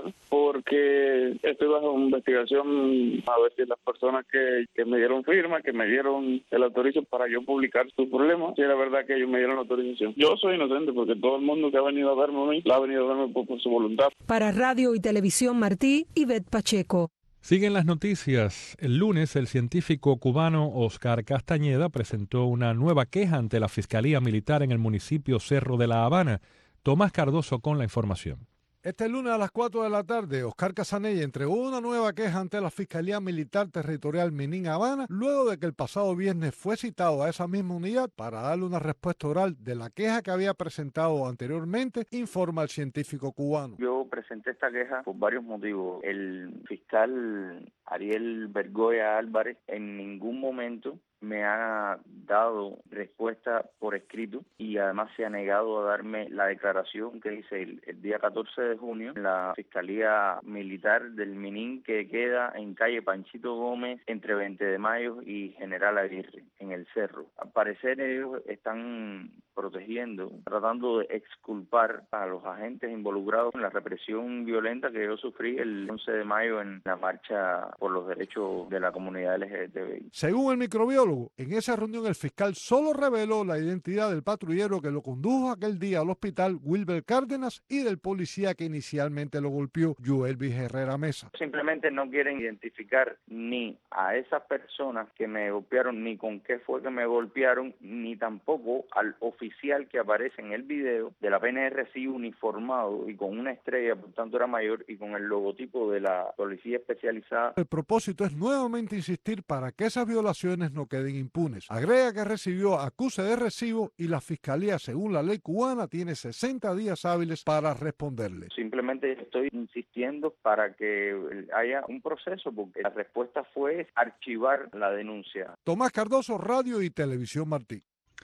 Speaker 2: porque estoy bajo investigación a ver si las personas que, que me dieron firma, que me dieron el autorizo para yo publicar sus problemas, si era verdad que ellos me dieron la autorización. Yo soy inocente porque todo el mundo que ha venido a verme a mí, la ha venido a verme por, por su voluntad.
Speaker 1: Para Radio y Televisión Martí, Ivette Pacheco.
Speaker 4: Siguen las noticias. El lunes, el científico cubano Oscar Castañeda presentó una nueva queja ante la Fiscalía Militar en el municipio Cerro de La Habana. Tomás Cardoso con la información.
Speaker 6: Este lunes a las cuatro de la tarde, Oscar Castañeda entregó una nueva queja ante la Fiscalía Militar Territorial Minin Habana, luego de que el pasado viernes fue citado a esa misma unidad para darle una respuesta oral de la queja que había presentado anteriormente, informa el científico cubano.
Speaker 7: Yo presenté esta queja por varios motivos. El fiscal Ariel Bergoya Álvarez en ningún momento me ha dado respuesta por escrito y además se ha negado a darme la declaración que hice el, el día catorce de junio en la Fiscalía Militar del Minin, que queda en calle Panchito Gómez entre veinte de mayo y General Aguirre, en el Cerro. Al parecer ellos están protegiendo, tratando de exculpar a los agentes involucrados en la represión violenta que yo sufrí el once de mayo en la marcha por los derechos de la comunidad L G B T I.
Speaker 6: Según el microbiólogo, en esa reunión el fiscal solo reveló la identidad del patrullero que lo condujo aquel día al hospital, Wilber Cárdenas, y del policía que inicialmente lo golpeó, Joelvis Herrera Mesa.
Speaker 7: Simplemente no quieren identificar ni a esas personas que me golpearon, ni con qué fue que me golpearon, ni tampoco al oficial que aparece en el video de la P N R C uniformado y con una estrella, por tanto era mayor, y con el logotipo de la policía especializada.
Speaker 6: El propósito es nuevamente insistir para que esas violaciones no queden impunes. Agrega que recibió acuse de recibo y la Fiscalía, según la ley cubana, tiene sesenta días hábiles para responderle.
Speaker 7: Simplemente estoy insistiendo para que haya un proceso, porque la respuesta fue archivar la denuncia.
Speaker 6: Tomás Cardoso, Radio y Televisión Martí.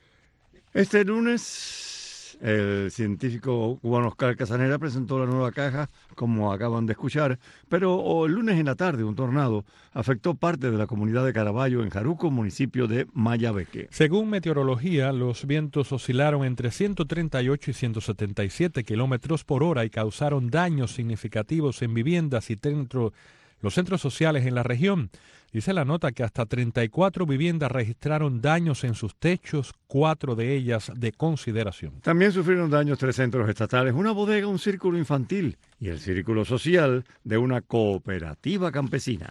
Speaker 5: Este lunes, el científico cubano Oscar Castañeda presentó la nueva caja, como acaban de escuchar, pero el lunes en la tarde un tornado afectó parte de la comunidad de Caraballo, en Jaruco, municipio de Mayabeque.
Speaker 4: Según meteorología, los vientos oscilaron entre ciento treinta y ocho y ciento setenta y siete kilómetros por hora y causaron daños significativos en viviendas y dentro los centros sociales en la región. Dice la nota que hasta treinta y cuatro viviendas registraron daños en sus techos, cuatro de ellas de consideración.
Speaker 5: También sufrieron daños tres centros estatales, una bodega, un círculo infantil y el círculo social de una cooperativa campesina.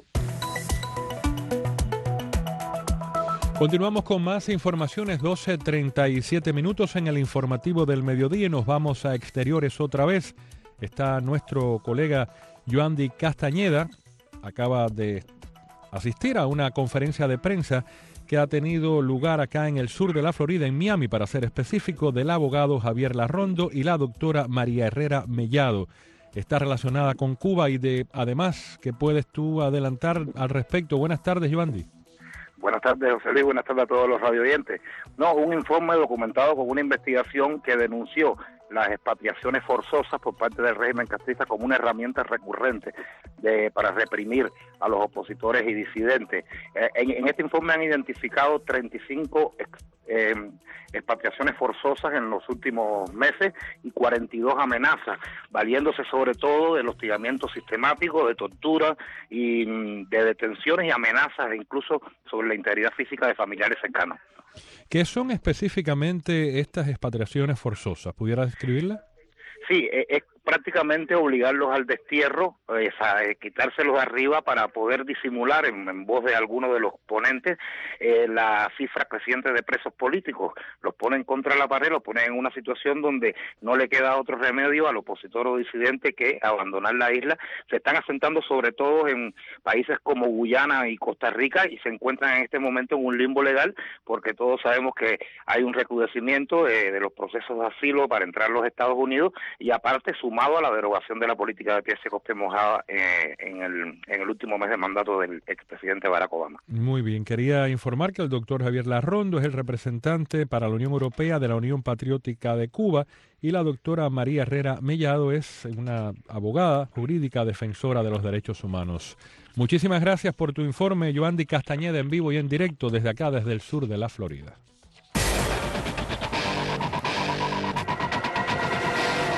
Speaker 4: Continuamos con más informaciones, doce treinta y siete minutos en el informativo del mediodía y nos vamos a exteriores otra vez. Está nuestro colega Yoandi Castañeda, acaba de asistir a una conferencia de prensa que ha tenido lugar acá en el sur de la Florida, en Miami, para ser específico, del abogado Javier Larrondo y la doctora María Herrera Mellado. Está relacionada con Cuba y de además, ¿qué puedes tú adelantar al respecto? Buenas tardes, Yoandi.
Speaker 8: Buenas tardes, José Luis. Buenas tardes a todos los radioyentes. No, un informe documentado con una investigación que denunció las expatriaciones forzosas por parte del régimen castrista como una herramienta recurrente de, para reprimir a los opositores y disidentes. Eh, en, en este informe han identificado treinta y cinco ex, eh, expatriaciones forzosas en los últimos meses y cuarenta y dos amenazas, valiéndose sobre todo del hostigamiento sistemático, de tortura y mm, de detenciones y amenazas, e incluso sobre la integridad física de familiares cercanos.
Speaker 4: ¿Qué son específicamente estas expatriaciones forzosas? ¿Pudiera describirlas?
Speaker 8: Sí, es, es prácticamente obligarlos al destierro, es a, eh, quitárselos arriba para poder disimular en, en voz de algunos de los ponentes eh, la cifra creciente de presos políticos. Los ponen contra la pared, los ponen en una situación donde no le queda otro remedio al opositor o disidente que abandonar la isla. Se están asentando sobre todo en países como Guyana y Costa Rica y se encuentran en este momento en un limbo legal porque todos sabemos que hay un recrudecimiento de, de los procesos de asilo para entrar a los Estados Unidos y aparte sumado a la derogación de la política de pie seco usted mojada eh, en, el, en el último mes de mandato del expresidente Barack Obama.
Speaker 4: Muy bien, quería informar que el doctor Javier Larrondo es el representante para la Unión Europea de la Unión Patriótica de Cuba y la doctora María Herrera Mellado es una abogada jurídica defensora de los derechos humanos. Muchísimas gracias por tu informe, Yoandi Castañeda, en vivo y en directo desde acá, desde el sur de la Florida.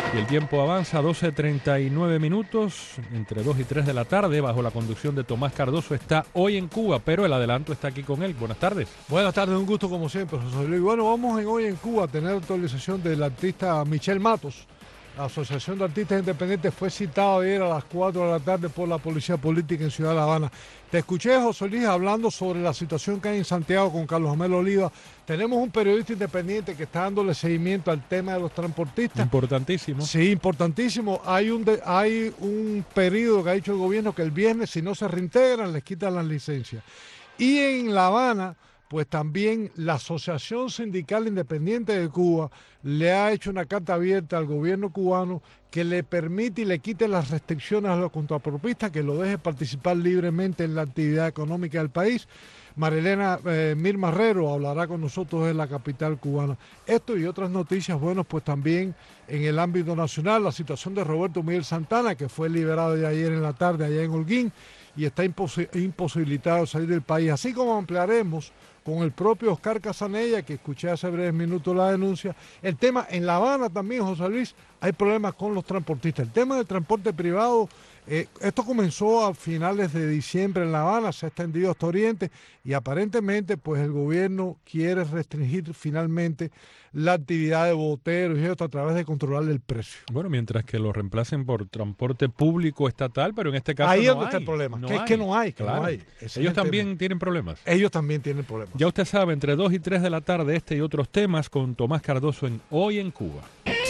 Speaker 4: Y el tiempo avanza a doce treinta y nueve minutos, entre dos y tres de la tarde, bajo la conducción de Tomás Cardoso. Está hoy en Cuba, pero el adelanto está aquí con él. Buenas tardes.
Speaker 6: Buenas tardes, un gusto como siempre, José Luis. Bueno, vamos en hoy en Cuba a tener actualización del artista Michel Matos. La Asociación de Artistas Independientes fue citada ayer a las cuatro de la tarde por la Policía Política en Ciudad de La Habana. Te escuché, José Luis, hablando sobre la situación que hay en Santiago con Carlos Amel Oliva. Tenemos un periodista independiente que está dándole seguimiento al tema de los transportistas.
Speaker 4: Importantísimo.
Speaker 6: Sí, importantísimo. Hay un, de, hay un periodo que ha dicho el gobierno que el viernes, si no se reintegran, les quitan las licencias. Y en La Habana, pues también la Asociación Sindical Independiente de Cuba le ha hecho una carta abierta al gobierno cubano que le permite y le quite las restricciones a los contrapropistas, que lo deje participar libremente en la actividad económica del país. Marilena eh, Mir Marrero hablará con nosotros en la capital cubana. Esto y otras noticias, bueno, pues también en el ámbito nacional, la situación de Roberto Miguel Santana, que fue liberado de ayer en la tarde allá en Holguín y está imposi- imposibilitado de salir del país, así como ampliaremos con el propio Oscar Casanella, que escuché hace breves minutos la denuncia. El tema en La Habana también, José Luis, hay problemas con los transportistas. El tema del transporte privado, eh, esto comenzó a finales de diciembre en La Habana, se ha extendido hasta Oriente y aparentemente pues el gobierno quiere restringir finalmente la actividad de boteros y esto a través de controlar el precio.
Speaker 4: Bueno, mientras que lo reemplacen por transporte público estatal, pero en este caso
Speaker 6: ahí
Speaker 4: no
Speaker 6: es donde
Speaker 4: hay.
Speaker 6: está el problema,
Speaker 4: No
Speaker 6: que
Speaker 4: hay.
Speaker 6: es que no hay, que
Speaker 4: Claro.
Speaker 6: no hay.
Speaker 4: Ellos también tienen problemas.
Speaker 6: Ellos también tienen problemas.
Speaker 4: Ya usted sabe, entre dos y tres de la tarde, este y otros temas con Tomás Cardoso en Hoy en Cuba.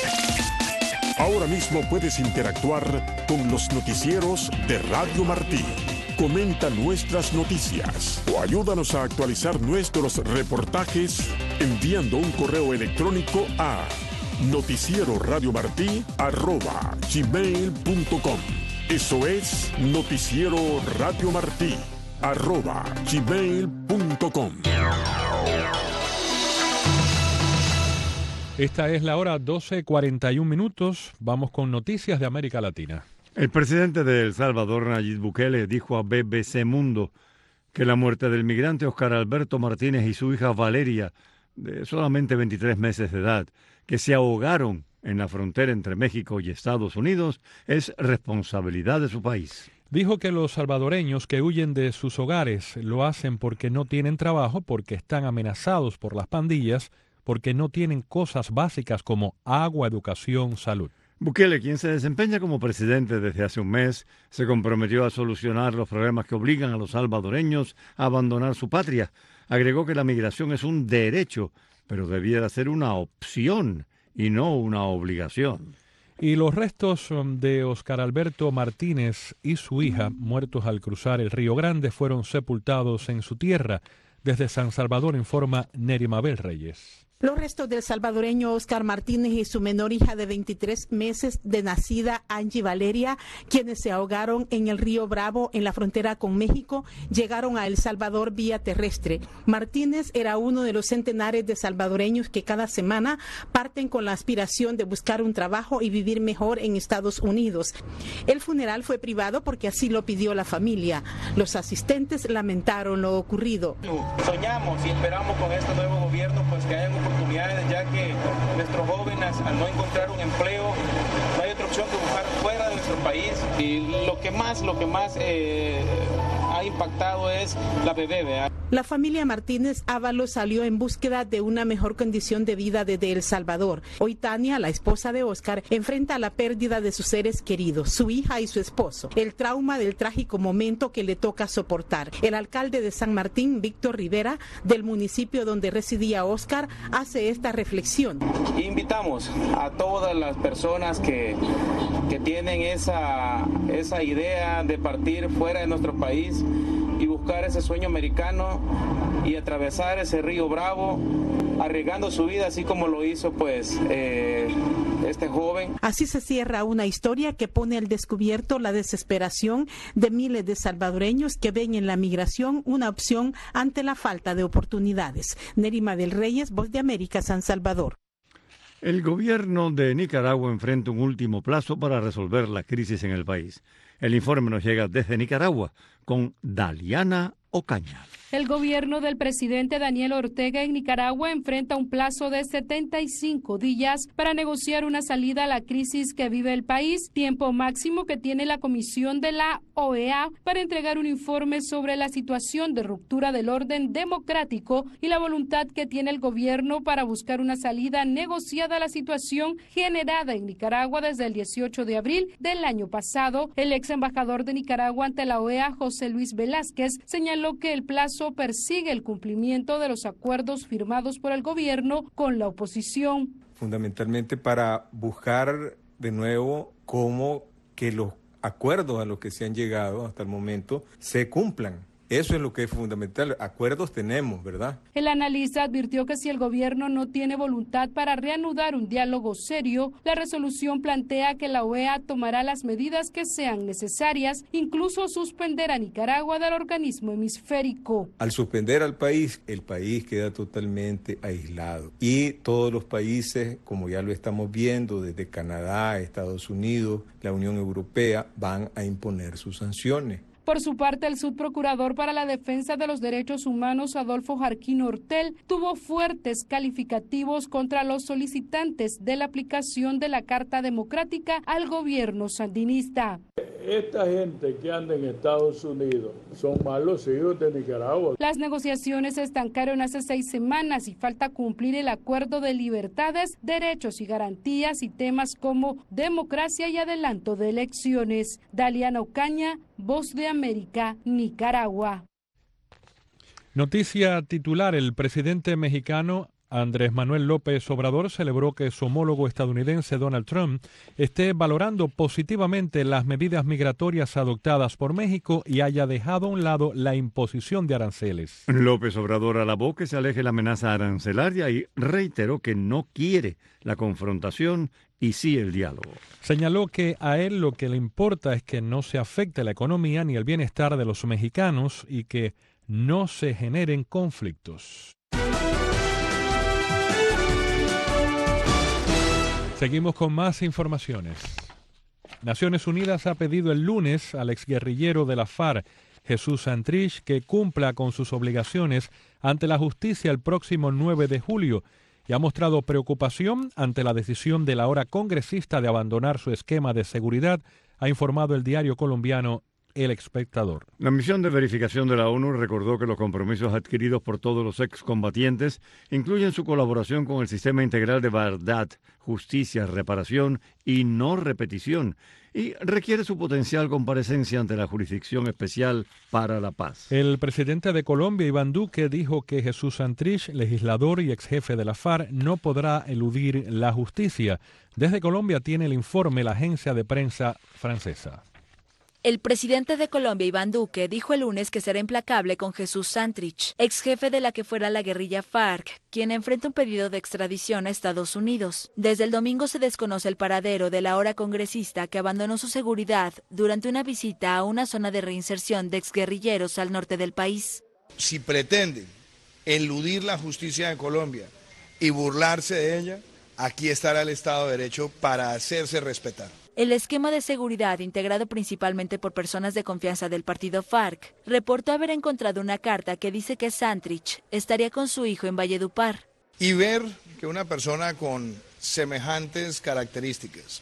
Speaker 19: Ahora mismo puedes interactuar con los noticieros de Radio Martí. Comenta nuestras noticias o ayúdanos a actualizar nuestros reportajes enviando un correo electrónico a noticieroradiomartí arroba gmail punto com. Eso es noticieroradiomartí arroba gmail punto com.
Speaker 4: Esta es la hora doce cuarenta y un minutos. Vamos con noticias de América Latina.
Speaker 5: El presidente de El Salvador, Nayib Bukele, dijo a B B C Mundo que la muerte del migrante Oscar Alberto Martínez y su hija Valeria, de solamente veintitrés meses de edad, que se ahogaron en la frontera entre México y Estados Unidos, es responsabilidad de su país.
Speaker 4: Dijo que los salvadoreños que huyen de sus hogares lo hacen porque no tienen trabajo, porque están amenazados por las pandillas, porque no tienen cosas básicas como agua, educación, salud.
Speaker 5: Bukele, quien se desempeña como presidente desde hace un mes, se comprometió a solucionar los problemas que obligan a los salvadoreños a abandonar su patria. Agregó que la migración es un derecho, pero debiera ser una opción y no una obligación.
Speaker 4: Y los restos de Oscar Alberto Martínez y su hija, muertos al cruzar el Río Grande, fueron sepultados en su tierra. Desde San Salvador informa Neri Mabel Reyes.
Speaker 9: Los restos del salvadoreño Oscar Martínez y su menor hija de veintitrés meses de nacida, Angie Valeria, quienes se ahogaron en el río Bravo en la frontera con México, llegaron a El Salvador vía terrestre. Martínez era uno de los centenares de salvadoreños que cada semana parten con la aspiración de buscar un trabajo y vivir mejor en Estados Unidos. El funeral fue privado porque así lo pidió la familia. Los asistentes lamentaron lo ocurrido.
Speaker 10: Soñamos y esperamos con este nuevo gobierno pues que hayan oportunidades, ya que nuestros jóvenes al no encontrar un empleo no hay otra opción que buscar fuera de nuestro país. Y lo que más, lo que más eh, ha impactado es la bebé, ¿verdad?
Speaker 9: La familia Martínez Ábalos salió en búsqueda de una mejor condición de vida desde El Salvador. Hoy Tania, la esposa de Oscar, enfrenta la pérdida de sus seres queridos, su hija y su esposo, el trauma del trágico momento que le toca soportar. El alcalde de San Martín, Víctor Rivera, del municipio donde residía Oscar, hace esta reflexión.
Speaker 10: Invitamos a todas las personas que, que tienen esa, esa idea de partir fuera de nuestro país y buscar ese sueño americano y atravesar ese río Bravo, arriesgando su vida así como lo hizo pues eh, este joven.
Speaker 9: Así se cierra una historia que pone al descubierto la desesperación de miles de salvadoreños que ven en la migración una opción ante la falta de oportunidades. Nerima del Reyes, Voz de América, San Salvador.
Speaker 5: El gobierno de Nicaragua enfrenta un último plazo para resolver la crisis en el país. El informe nos llega desde Nicaragua con Daliana Ocaña.
Speaker 11: El gobierno del presidente Daniel Ortega en Nicaragua enfrenta un plazo de setenta y cinco días para negociar una salida a la crisis que vive el país, tiempo máximo que tiene la Comisión de la O E A para entregar un informe sobre la situación de ruptura del orden democrático y la voluntad que tiene el gobierno para buscar una salida negociada a la situación generada en Nicaragua desde el dieciocho de abril del año pasado. El ex embajador de Nicaragua ante la O E A, José Luis Velázquez, señaló que el plazo persigue el cumplimiento de los acuerdos firmados por el gobierno con la oposición.
Speaker 12: Fundamentalmente para buscar de nuevo cómo que los acuerdos a los que se han llegado hasta el momento se cumplan. Eso es lo que es fundamental. Acuerdos tenemos, ¿verdad?
Speaker 11: El analista advirtió que si el gobierno no tiene voluntad para reanudar un diálogo serio, la resolución plantea que la O E A tomará las medidas que sean necesarias, incluso suspender a Nicaragua del organismo hemisférico.
Speaker 12: Al suspender al país, el país queda totalmente aislado. Y todos los países, como ya lo estamos viendo, desde Canadá, Estados Unidos, la Unión Europea, van a imponer sus sanciones.
Speaker 11: Por su parte, el subprocurador para la defensa de los derechos humanos, Adolfo Jarquín Ortel, tuvo fuertes calificativos contra los solicitantes de la aplicación de la Carta Democrática al gobierno sandinista.
Speaker 14: Esta gente que anda en Estados Unidos son malos hijos de Nicaragua.
Speaker 11: Las negociaciones se estancaron hace seis semanas y falta cumplir el acuerdo de libertades, derechos y garantías y temas como democracia y adelanto de elecciones. Daliana Ocaña, Voz de América, Nicaragua.
Speaker 4: Noticia titular: el presidente mexicano Andrés Manuel López Obrador celebró que su homólogo estadounidense Donald Trump esté valorando positivamente las medidas migratorias adoptadas por México y haya dejado a un lado la imposición de aranceles.
Speaker 5: López Obrador alabó que se aleje la amenaza arancelaria y reiteró que no quiere la confrontación y sí el diálogo.
Speaker 4: Señaló que a él lo que le importa es que no se afecte la economía ni el bienestar de los mexicanos y que no se generen conflictos. Seguimos con más informaciones. Naciones Unidas ha pedido el lunes al exguerrillero de la FARC, Jesús Santrich, que cumpla con sus obligaciones ante la justicia el próximo nueve de julio y ha mostrado preocupación ante la decisión del ahora congresista de abandonar su esquema de seguridad, ha informado el diario colombiano El Espectador.
Speaker 5: La misión de verificación de la ONU recordó que los compromisos adquiridos por todos los excombatientes incluyen su colaboración con el sistema integral de verdad, justicia, reparación y no repetición, y requiere su potencial comparecencia ante la Jurisdicción Especial para la Paz.
Speaker 4: El presidente de Colombia, Iván Duque, dijo que Jesús Santrich, legislador y exjefe de la FARC, no podrá eludir la justicia. Desde Colombia tiene el informe la agencia de prensa francesa.
Speaker 24: El presidente de Colombia, Iván Duque, dijo el lunes que será implacable con Jesús Santrich, ex jefe de la que fuera la guerrilla FARC, quien enfrenta un pedido de extradición a Estados Unidos. Desde el domingo se desconoce el paradero del ahora congresista que abandonó su seguridad durante una visita a una zona de reinserción de exguerrilleros al norte del país.
Speaker 25: Si pretenden eludir la justicia de Colombia y burlarse de ella, aquí estará el Estado de Derecho para hacerse respetar.
Speaker 24: El esquema de seguridad, integrado principalmente por personas de confianza del partido FARC, reportó haber encontrado una carta que dice que Santrich estaría con su hijo en Valledupar.
Speaker 25: Y ver que una persona con semejantes características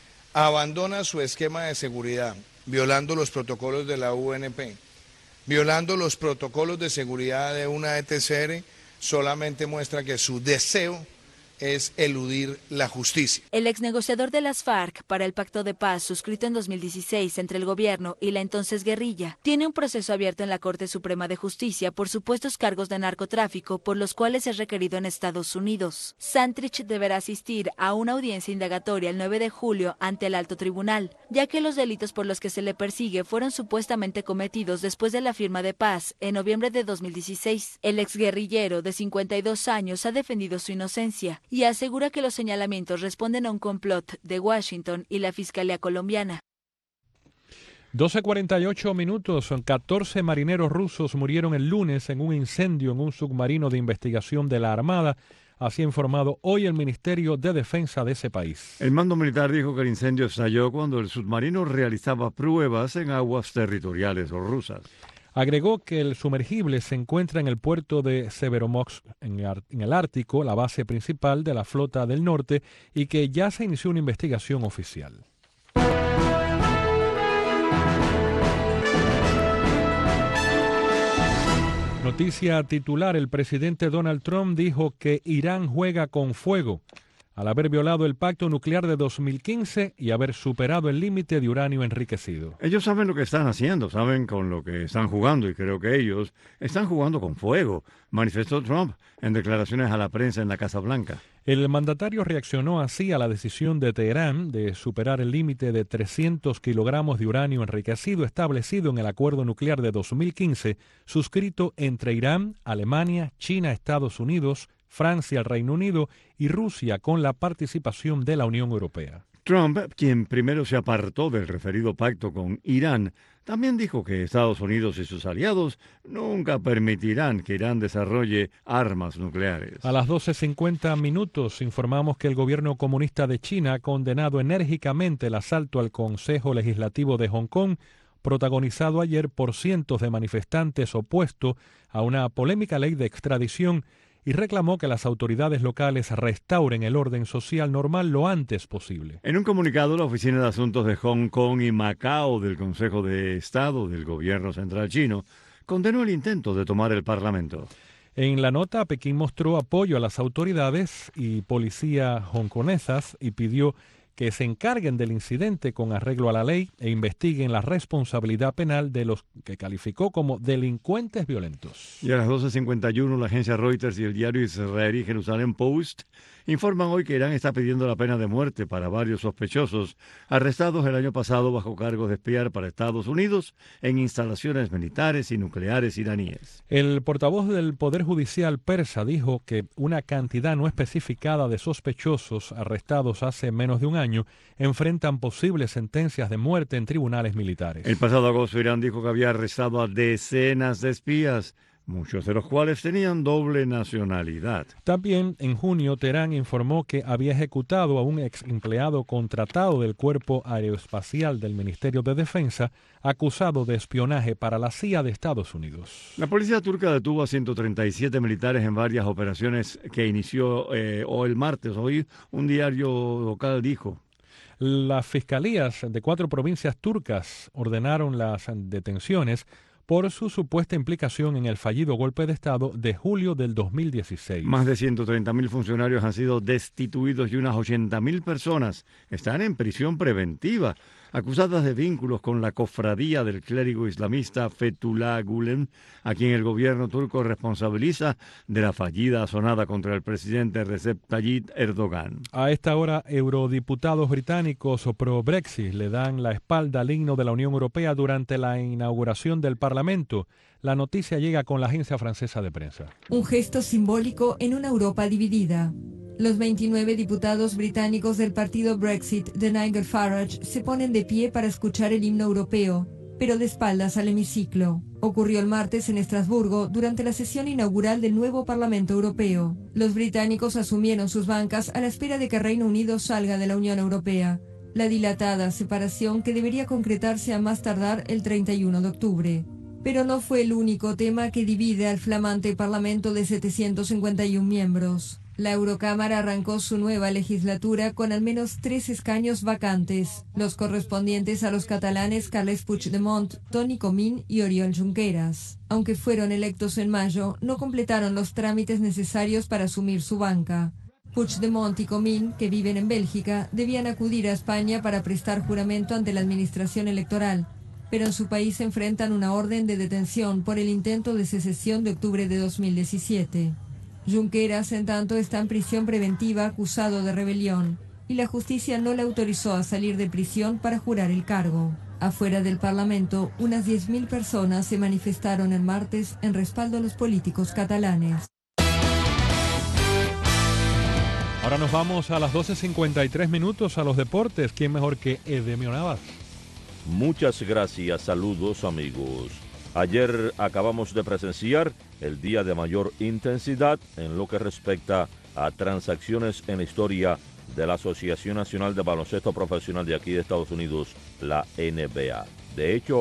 Speaker 25: abandona su esquema de seguridad, violando los protocolos de la U N P, violando los protocolos de seguridad de una E T C R, solamente muestra que su deseo es eludir la justicia.
Speaker 24: El exnegociador de las FARC para el Pacto de Paz, suscrito en dos mil dieciséis entre el gobierno y la entonces guerrilla, tiene un proceso abierto en la Corte Suprema de Justicia por supuestos cargos de narcotráfico por los cuales es requerido en Estados Unidos. Santrich deberá asistir a una audiencia indagatoria el nueve de julio ante el Alto Tribunal, ya que los delitos por los que se le persigue fueron supuestamente cometidos después de la firma de paz en noviembre de dos mil dieciséis. El exguerrillero de cincuenta y dos años ha defendido su inocencia y asegura que los señalamientos responden a un complot de Washington y la Fiscalía colombiana.
Speaker 4: doce cuarenta y ocho minutos, catorce marineros rusos murieron el lunes en un incendio en un submarino de investigación de la Armada, así ha informado hoy el Ministerio de Defensa de ese país.
Speaker 5: El mando militar dijo que el incendio estalló cuando el submarino realizaba pruebas en aguas territoriales rusas.
Speaker 4: Agregó que el sumergible se encuentra en el puerto de Severomorsk, en el Ártico, la base principal de la Flota del Norte, y que ya se inició una investigación oficial. Noticia titular: el presidente Donald Trump dijo que Irán juega con fuego al haber violado el pacto nuclear de dos mil quince y haber superado el límite de uranio enriquecido.
Speaker 5: Ellos saben lo que están haciendo, saben con lo que están jugando, y creo que ellos están jugando con fuego, manifestó Trump en declaraciones a la prensa en la Casa Blanca.
Speaker 4: El mandatario reaccionó así a la decisión de Teherán de superar el límite de trescientos kilogramos de uranio enriquecido establecido en el acuerdo nuclear de dos mil quince, suscrito entre Irán, Alemania, China, Estados Unidos, Francia, el Reino Unido y Rusia, con la participación de la Unión Europea.
Speaker 5: Trump, quien primero se apartó del referido pacto con Irán, también dijo que Estados Unidos y sus aliados nunca permitirán que Irán desarrolle armas nucleares.
Speaker 4: A las doce cincuenta minutos informamos que el gobierno comunista de China ha condenado enérgicamente el asalto al Consejo Legislativo de Hong Kong, protagonizado ayer por cientos de manifestantes opuestos a una polémica ley de extradición, y reclamó que las autoridades locales restauren el orden social normal lo antes posible.
Speaker 5: En un comunicado, la Oficina de Asuntos de Hong Kong y Macao del Consejo de Estado del Gobierno Central Chino condenó el intento de tomar el Parlamento.
Speaker 4: En la nota, Pekín mostró apoyo a las autoridades y policía hongkonesas y pidió que se encarguen del incidente con arreglo a la ley e investiguen la responsabilidad penal de los que calificó como delincuentes violentos.
Speaker 5: Y a las doce cincuenta y uno, la agencia Reuters y el diario israelí Jerusalem Post informan hoy que Irán está pidiendo la pena de muerte para varios sospechosos arrestados el año pasado bajo cargos de espiar para Estados Unidos en instalaciones militares y nucleares iraníes.
Speaker 4: El portavoz del Poder Judicial persa dijo que una cantidad no especificada de sospechosos arrestados hace menos de un año enfrentan posibles sentencias de muerte en tribunales militares.
Speaker 5: El pasado agosto, Irán dijo que había arrestado a decenas de espías, muchos de los cuales tenían doble nacionalidad.
Speaker 4: También en junio, Teherán informó que había ejecutado a un ex empleado contratado del Cuerpo Aeroespacial del Ministerio de Defensa, acusado de espionaje para la C I A de Estados Unidos.
Speaker 5: La policía turca detuvo a ciento treinta y siete militares en varias operaciones que inició eh, o el martes. Hoy un diario local dijo.
Speaker 4: Las fiscalías de cuatro provincias turcas ordenaron las detenciones por su supuesta implicación en el fallido golpe de Estado de julio del dos mil dieciséis.
Speaker 5: Más de ciento treinta mil funcionarios han sido destituidos y unas ochenta mil personas están en prisión preventiva, acusadas de vínculos con la cofradía del clérigo islamista Fethullah Gülen, a quien el gobierno turco responsabiliza de la fallida asonada contra el presidente Recep Tayyip Erdogan.
Speaker 4: A esta hora, eurodiputados británicos pro-Brexit le dan la espalda al himno de la Unión Europea durante la inauguración del Parlamento. La noticia llega con la agencia francesa de prensa.
Speaker 13: Un gesto simbólico en una Europa dividida. Los veintinueve diputados británicos del partido Brexit de Nigel Farage se ponen de pie para escuchar el himno europeo, pero de espaldas al hemiciclo. Ocurrió el martes en Estrasburgo durante la sesión inaugural del nuevo Parlamento Europeo. Los británicos asumieron sus bancas a la espera de que Reino Unido salga de la Unión Europea. La dilatada separación que debería concretarse a más tardar el treinta y uno de octubre. Pero no fue el único tema que divide al flamante Parlamento de setecientos cincuenta y uno miembros. La Eurocámara arrancó su nueva legislatura con al menos tres escaños vacantes, los correspondientes a los catalanes Carles Puigdemont, Toni Comín y Oriol Junqueras. Aunque fueron electos en mayo, no completaron los trámites necesarios para asumir su banca. Puigdemont y Comín, que viven en Bélgica, debían acudir a España para prestar juramento ante la administración electoral, pero en su país se enfrentan una orden de detención por el intento de secesión de octubre de dos mil diecisiete. Junqueras, en tanto, está en prisión preventiva acusado de rebelión, y la justicia no le autorizó a salir de prisión para jurar el cargo. Afuera del Parlamento, unas diez mil personas se manifestaron el martes en respaldo a los políticos catalanes.
Speaker 4: Ahora nos vamos a las doce cincuenta y tres minutos a los deportes. ¿Quién mejor que Edemio Navas?
Speaker 15: Muchas gracias, saludos amigos. Ayer acabamos de presenciar el día de mayor intensidad en lo que respecta a transacciones en la historia de la Asociación Nacional de Baloncesto Profesional de aquí de Estados Unidos, la N B A. De hecho,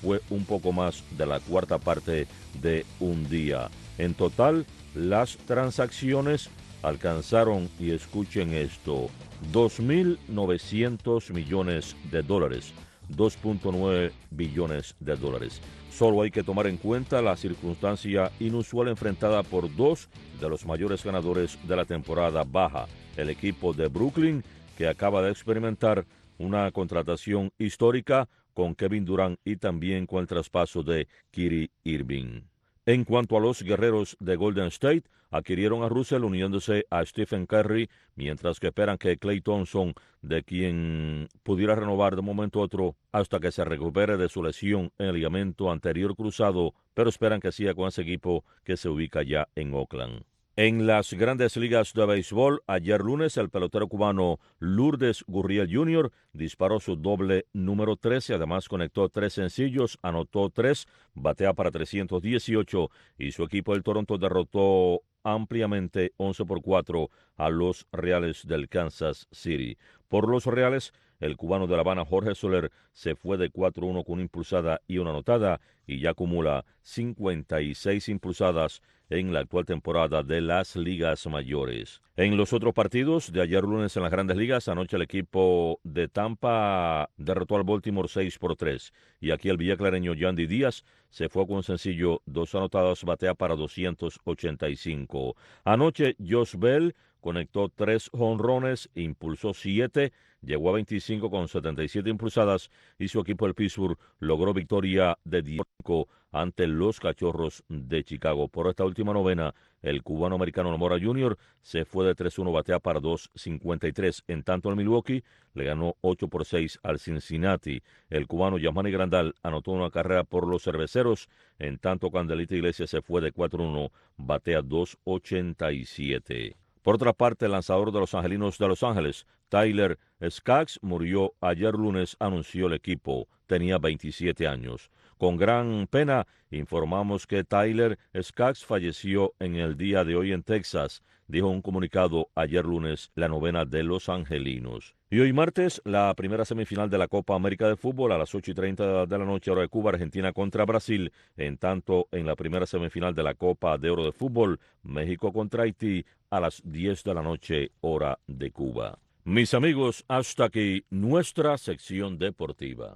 Speaker 15: fue un poco más de la cuarta parte de un día. En total, las transacciones alcanzaron, y escuchen esto, dos mil novecientos millones de dólares, dos punto nueve billones de dólares. Solo hay que tomar en cuenta la circunstancia inusual enfrentada por dos de los mayores ganadores de la temporada baja, el equipo de Brooklyn, que acaba de experimentar una contratación histórica con Kevin Durant y también con el traspaso de Kyrie Irving. En cuanto a los guerreros de Golden State, adquirieron a Russell uniéndose a Stephen Curry, mientras que esperan que Klay Thompson, de quien pudiera renovar de momento a otro hasta que se recupere de su lesión en el ligamento anterior cruzado, pero esperan que siga con ese equipo que se ubica ya en Oakland. En las grandes ligas de béisbol, ayer lunes el pelotero cubano Lourdes Gurriel junior disparó su doble número trece, además conectó tres sencillos, anotó tres, batea para trescientos dieciocho y su equipo el Toronto derrotó ampliamente once por cuatro a los Reales del Kansas City. Por los Reales, el cubano de La Habana Jorge Soler se fue de cuatro uno con una impulsada y una anotada y ya acumula cincuenta y seis impulsadas en la actual temporada de las ligas mayores. En los otros partidos de ayer lunes en las grandes ligas, anoche el equipo de Tampa derrotó al Baltimore seis por tres y aquí el villaclareño Yandy Díaz se fue con un sencillo, dos anotadas, batea para doscientos ochenta y cinco. Anoche Josh Bell conectó tres jonrones, impulsó siete, llegó a veinticinco con setenta y siete impulsadas y su equipo el Pittsburgh logró victoria de diez ante los Cachorros de Chicago. Por esta última novena, el cubano-americano Nomora junior se fue de tres uno, batea para dos cincuenta y tres. En tanto, el Milwaukee le ganó ocho por seis al Cincinnati. El cubano Yasmani Grandal anotó una carrera por los cerveceros. En tanto, Candelita Iglesias se fue de cuatro uno, batea dos ochenta y siete. Por otra parte, el lanzador de los Angelinos de Los Ángeles, Tyler Skaggs, murió ayer lunes, anunció el equipo. Tenía veintisiete años. Con gran pena, informamos que Tyler Skaggs falleció en el día de hoy en Texas, dijo un comunicado ayer lunes la novena de los Angelinos. Y hoy martes, la primera semifinal de la Copa América de Fútbol a las ocho y treinta de la noche, hora de Cuba, Argentina contra Brasil. En tanto, en la primera semifinal de la Copa de Oro de Fútbol, México contra Haití a las diez de la noche, hora de Cuba. Mis amigos, hasta aquí nuestra sección deportiva.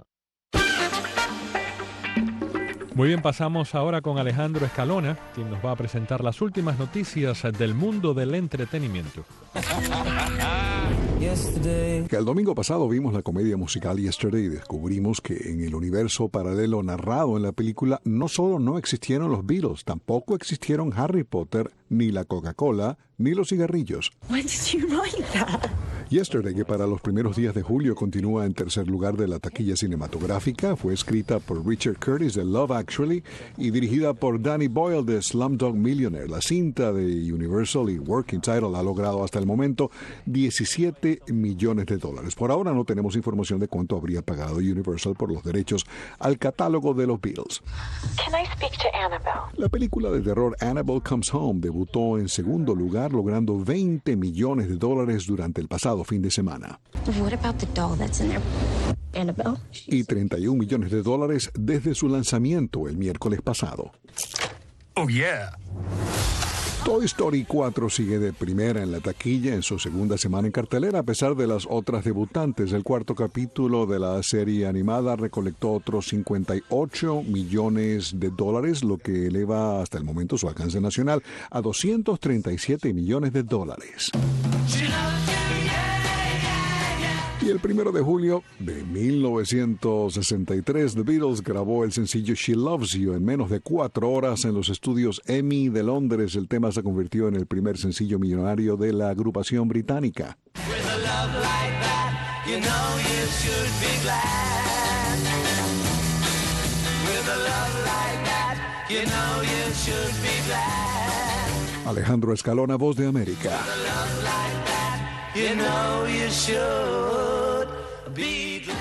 Speaker 4: Muy bien, pasamos ahora con Alejandro Escalona, quien nos va a presentar las últimas noticias del mundo del entretenimiento.
Speaker 16: El domingo pasado vimos la comedia musical Yesterday y descubrimos que en el universo paralelo narrado en la película no solo no existieron los Beatles, tampoco existieron Harry Potter, ni la Coca-Cola, ni los cigarrillos.
Speaker 17: When did you write that?
Speaker 16: Yesterday, que para los primeros días de julio continúa en tercer lugar de la taquilla cinematográfica, fue escrita por Richard Curtis de Love Actually y dirigida por Danny Boyle de Slumdog Millionaire. La cinta de Universal y Working Title ha logrado hasta el momento diecisiete millones de dólares. Por ahora no tenemos información de cuánto habría pagado Universal por los derechos al catálogo de los Beatles.
Speaker 17: Can I speak to Annabelle?
Speaker 16: La película de terror Annabelle Comes Home debutó en segundo lugar, logrando veinte millones de dólares durante el pasado fin de semana.
Speaker 17: What about the doll that's in there? Annabelle?
Speaker 16: Y treinta y un millones de dólares desde su lanzamiento el miércoles pasado.
Speaker 17: Oh, yeah.
Speaker 16: Toy Story cuatro sigue de primera en la taquilla en su segunda semana en cartelera, a pesar de las otras debutantes. El cuarto capítulo de la serie animada recolectó otros cincuenta y ocho millones de dólares, lo que eleva hasta el momento su alcance nacional a doscientos treinta y siete millones de dólares. Y el primero de julio de mil novecientos sesenta y tres, The Beatles grabó el sencillo She Loves You en menos de cuatro horas en los estudios EMI de Londres. El tema se convirtió en el primer sencillo millonario de la agrupación británica. Alejandro Escalona, Voz de América.
Speaker 18: You know you should be glad.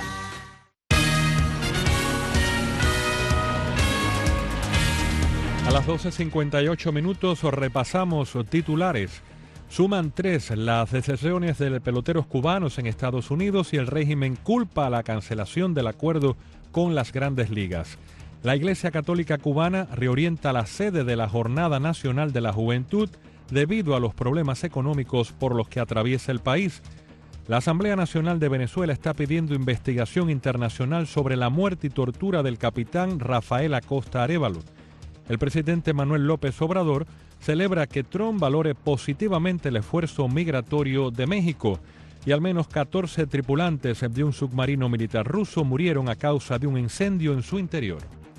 Speaker 4: A las doce cincuenta y ocho minutos repasamos titulares. Suman tres las decisiones de peloteros cubanos en Estados Unidos y el régimen culpa a la cancelación del acuerdo con las grandes ligas. La Iglesia Católica Cubana reorienta la sede de la Jornada Nacional de la Juventud debido a los problemas económicos por los que atraviesa el país. La Asamblea Nacional de Venezuela está pidiendo investigación internacional sobre la muerte y tortura del capitán Rafael Acosta Arévalo. El presidente Manuel López Obrador celebra que Trump valore positivamente el esfuerzo migratorio de México y al menos catorce tripulantes de un submarino militar ruso murieron a causa de un incendio en su interior.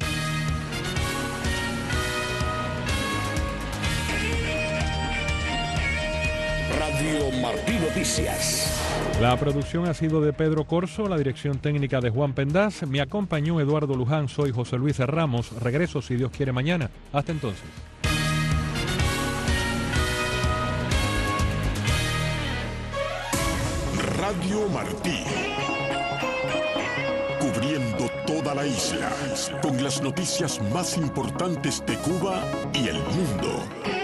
Speaker 3: Radio Martí Noticias.
Speaker 4: La producción ha sido de Pedro Corso, la dirección técnica de Juan Pendaz. Me acompañó Eduardo Luján, soy José Luis Ramos. Regreso si Dios quiere mañana. Hasta entonces.
Speaker 19: Radio Martí. Cubriendo toda la isla con las noticias más importantes de Cuba y el mundo.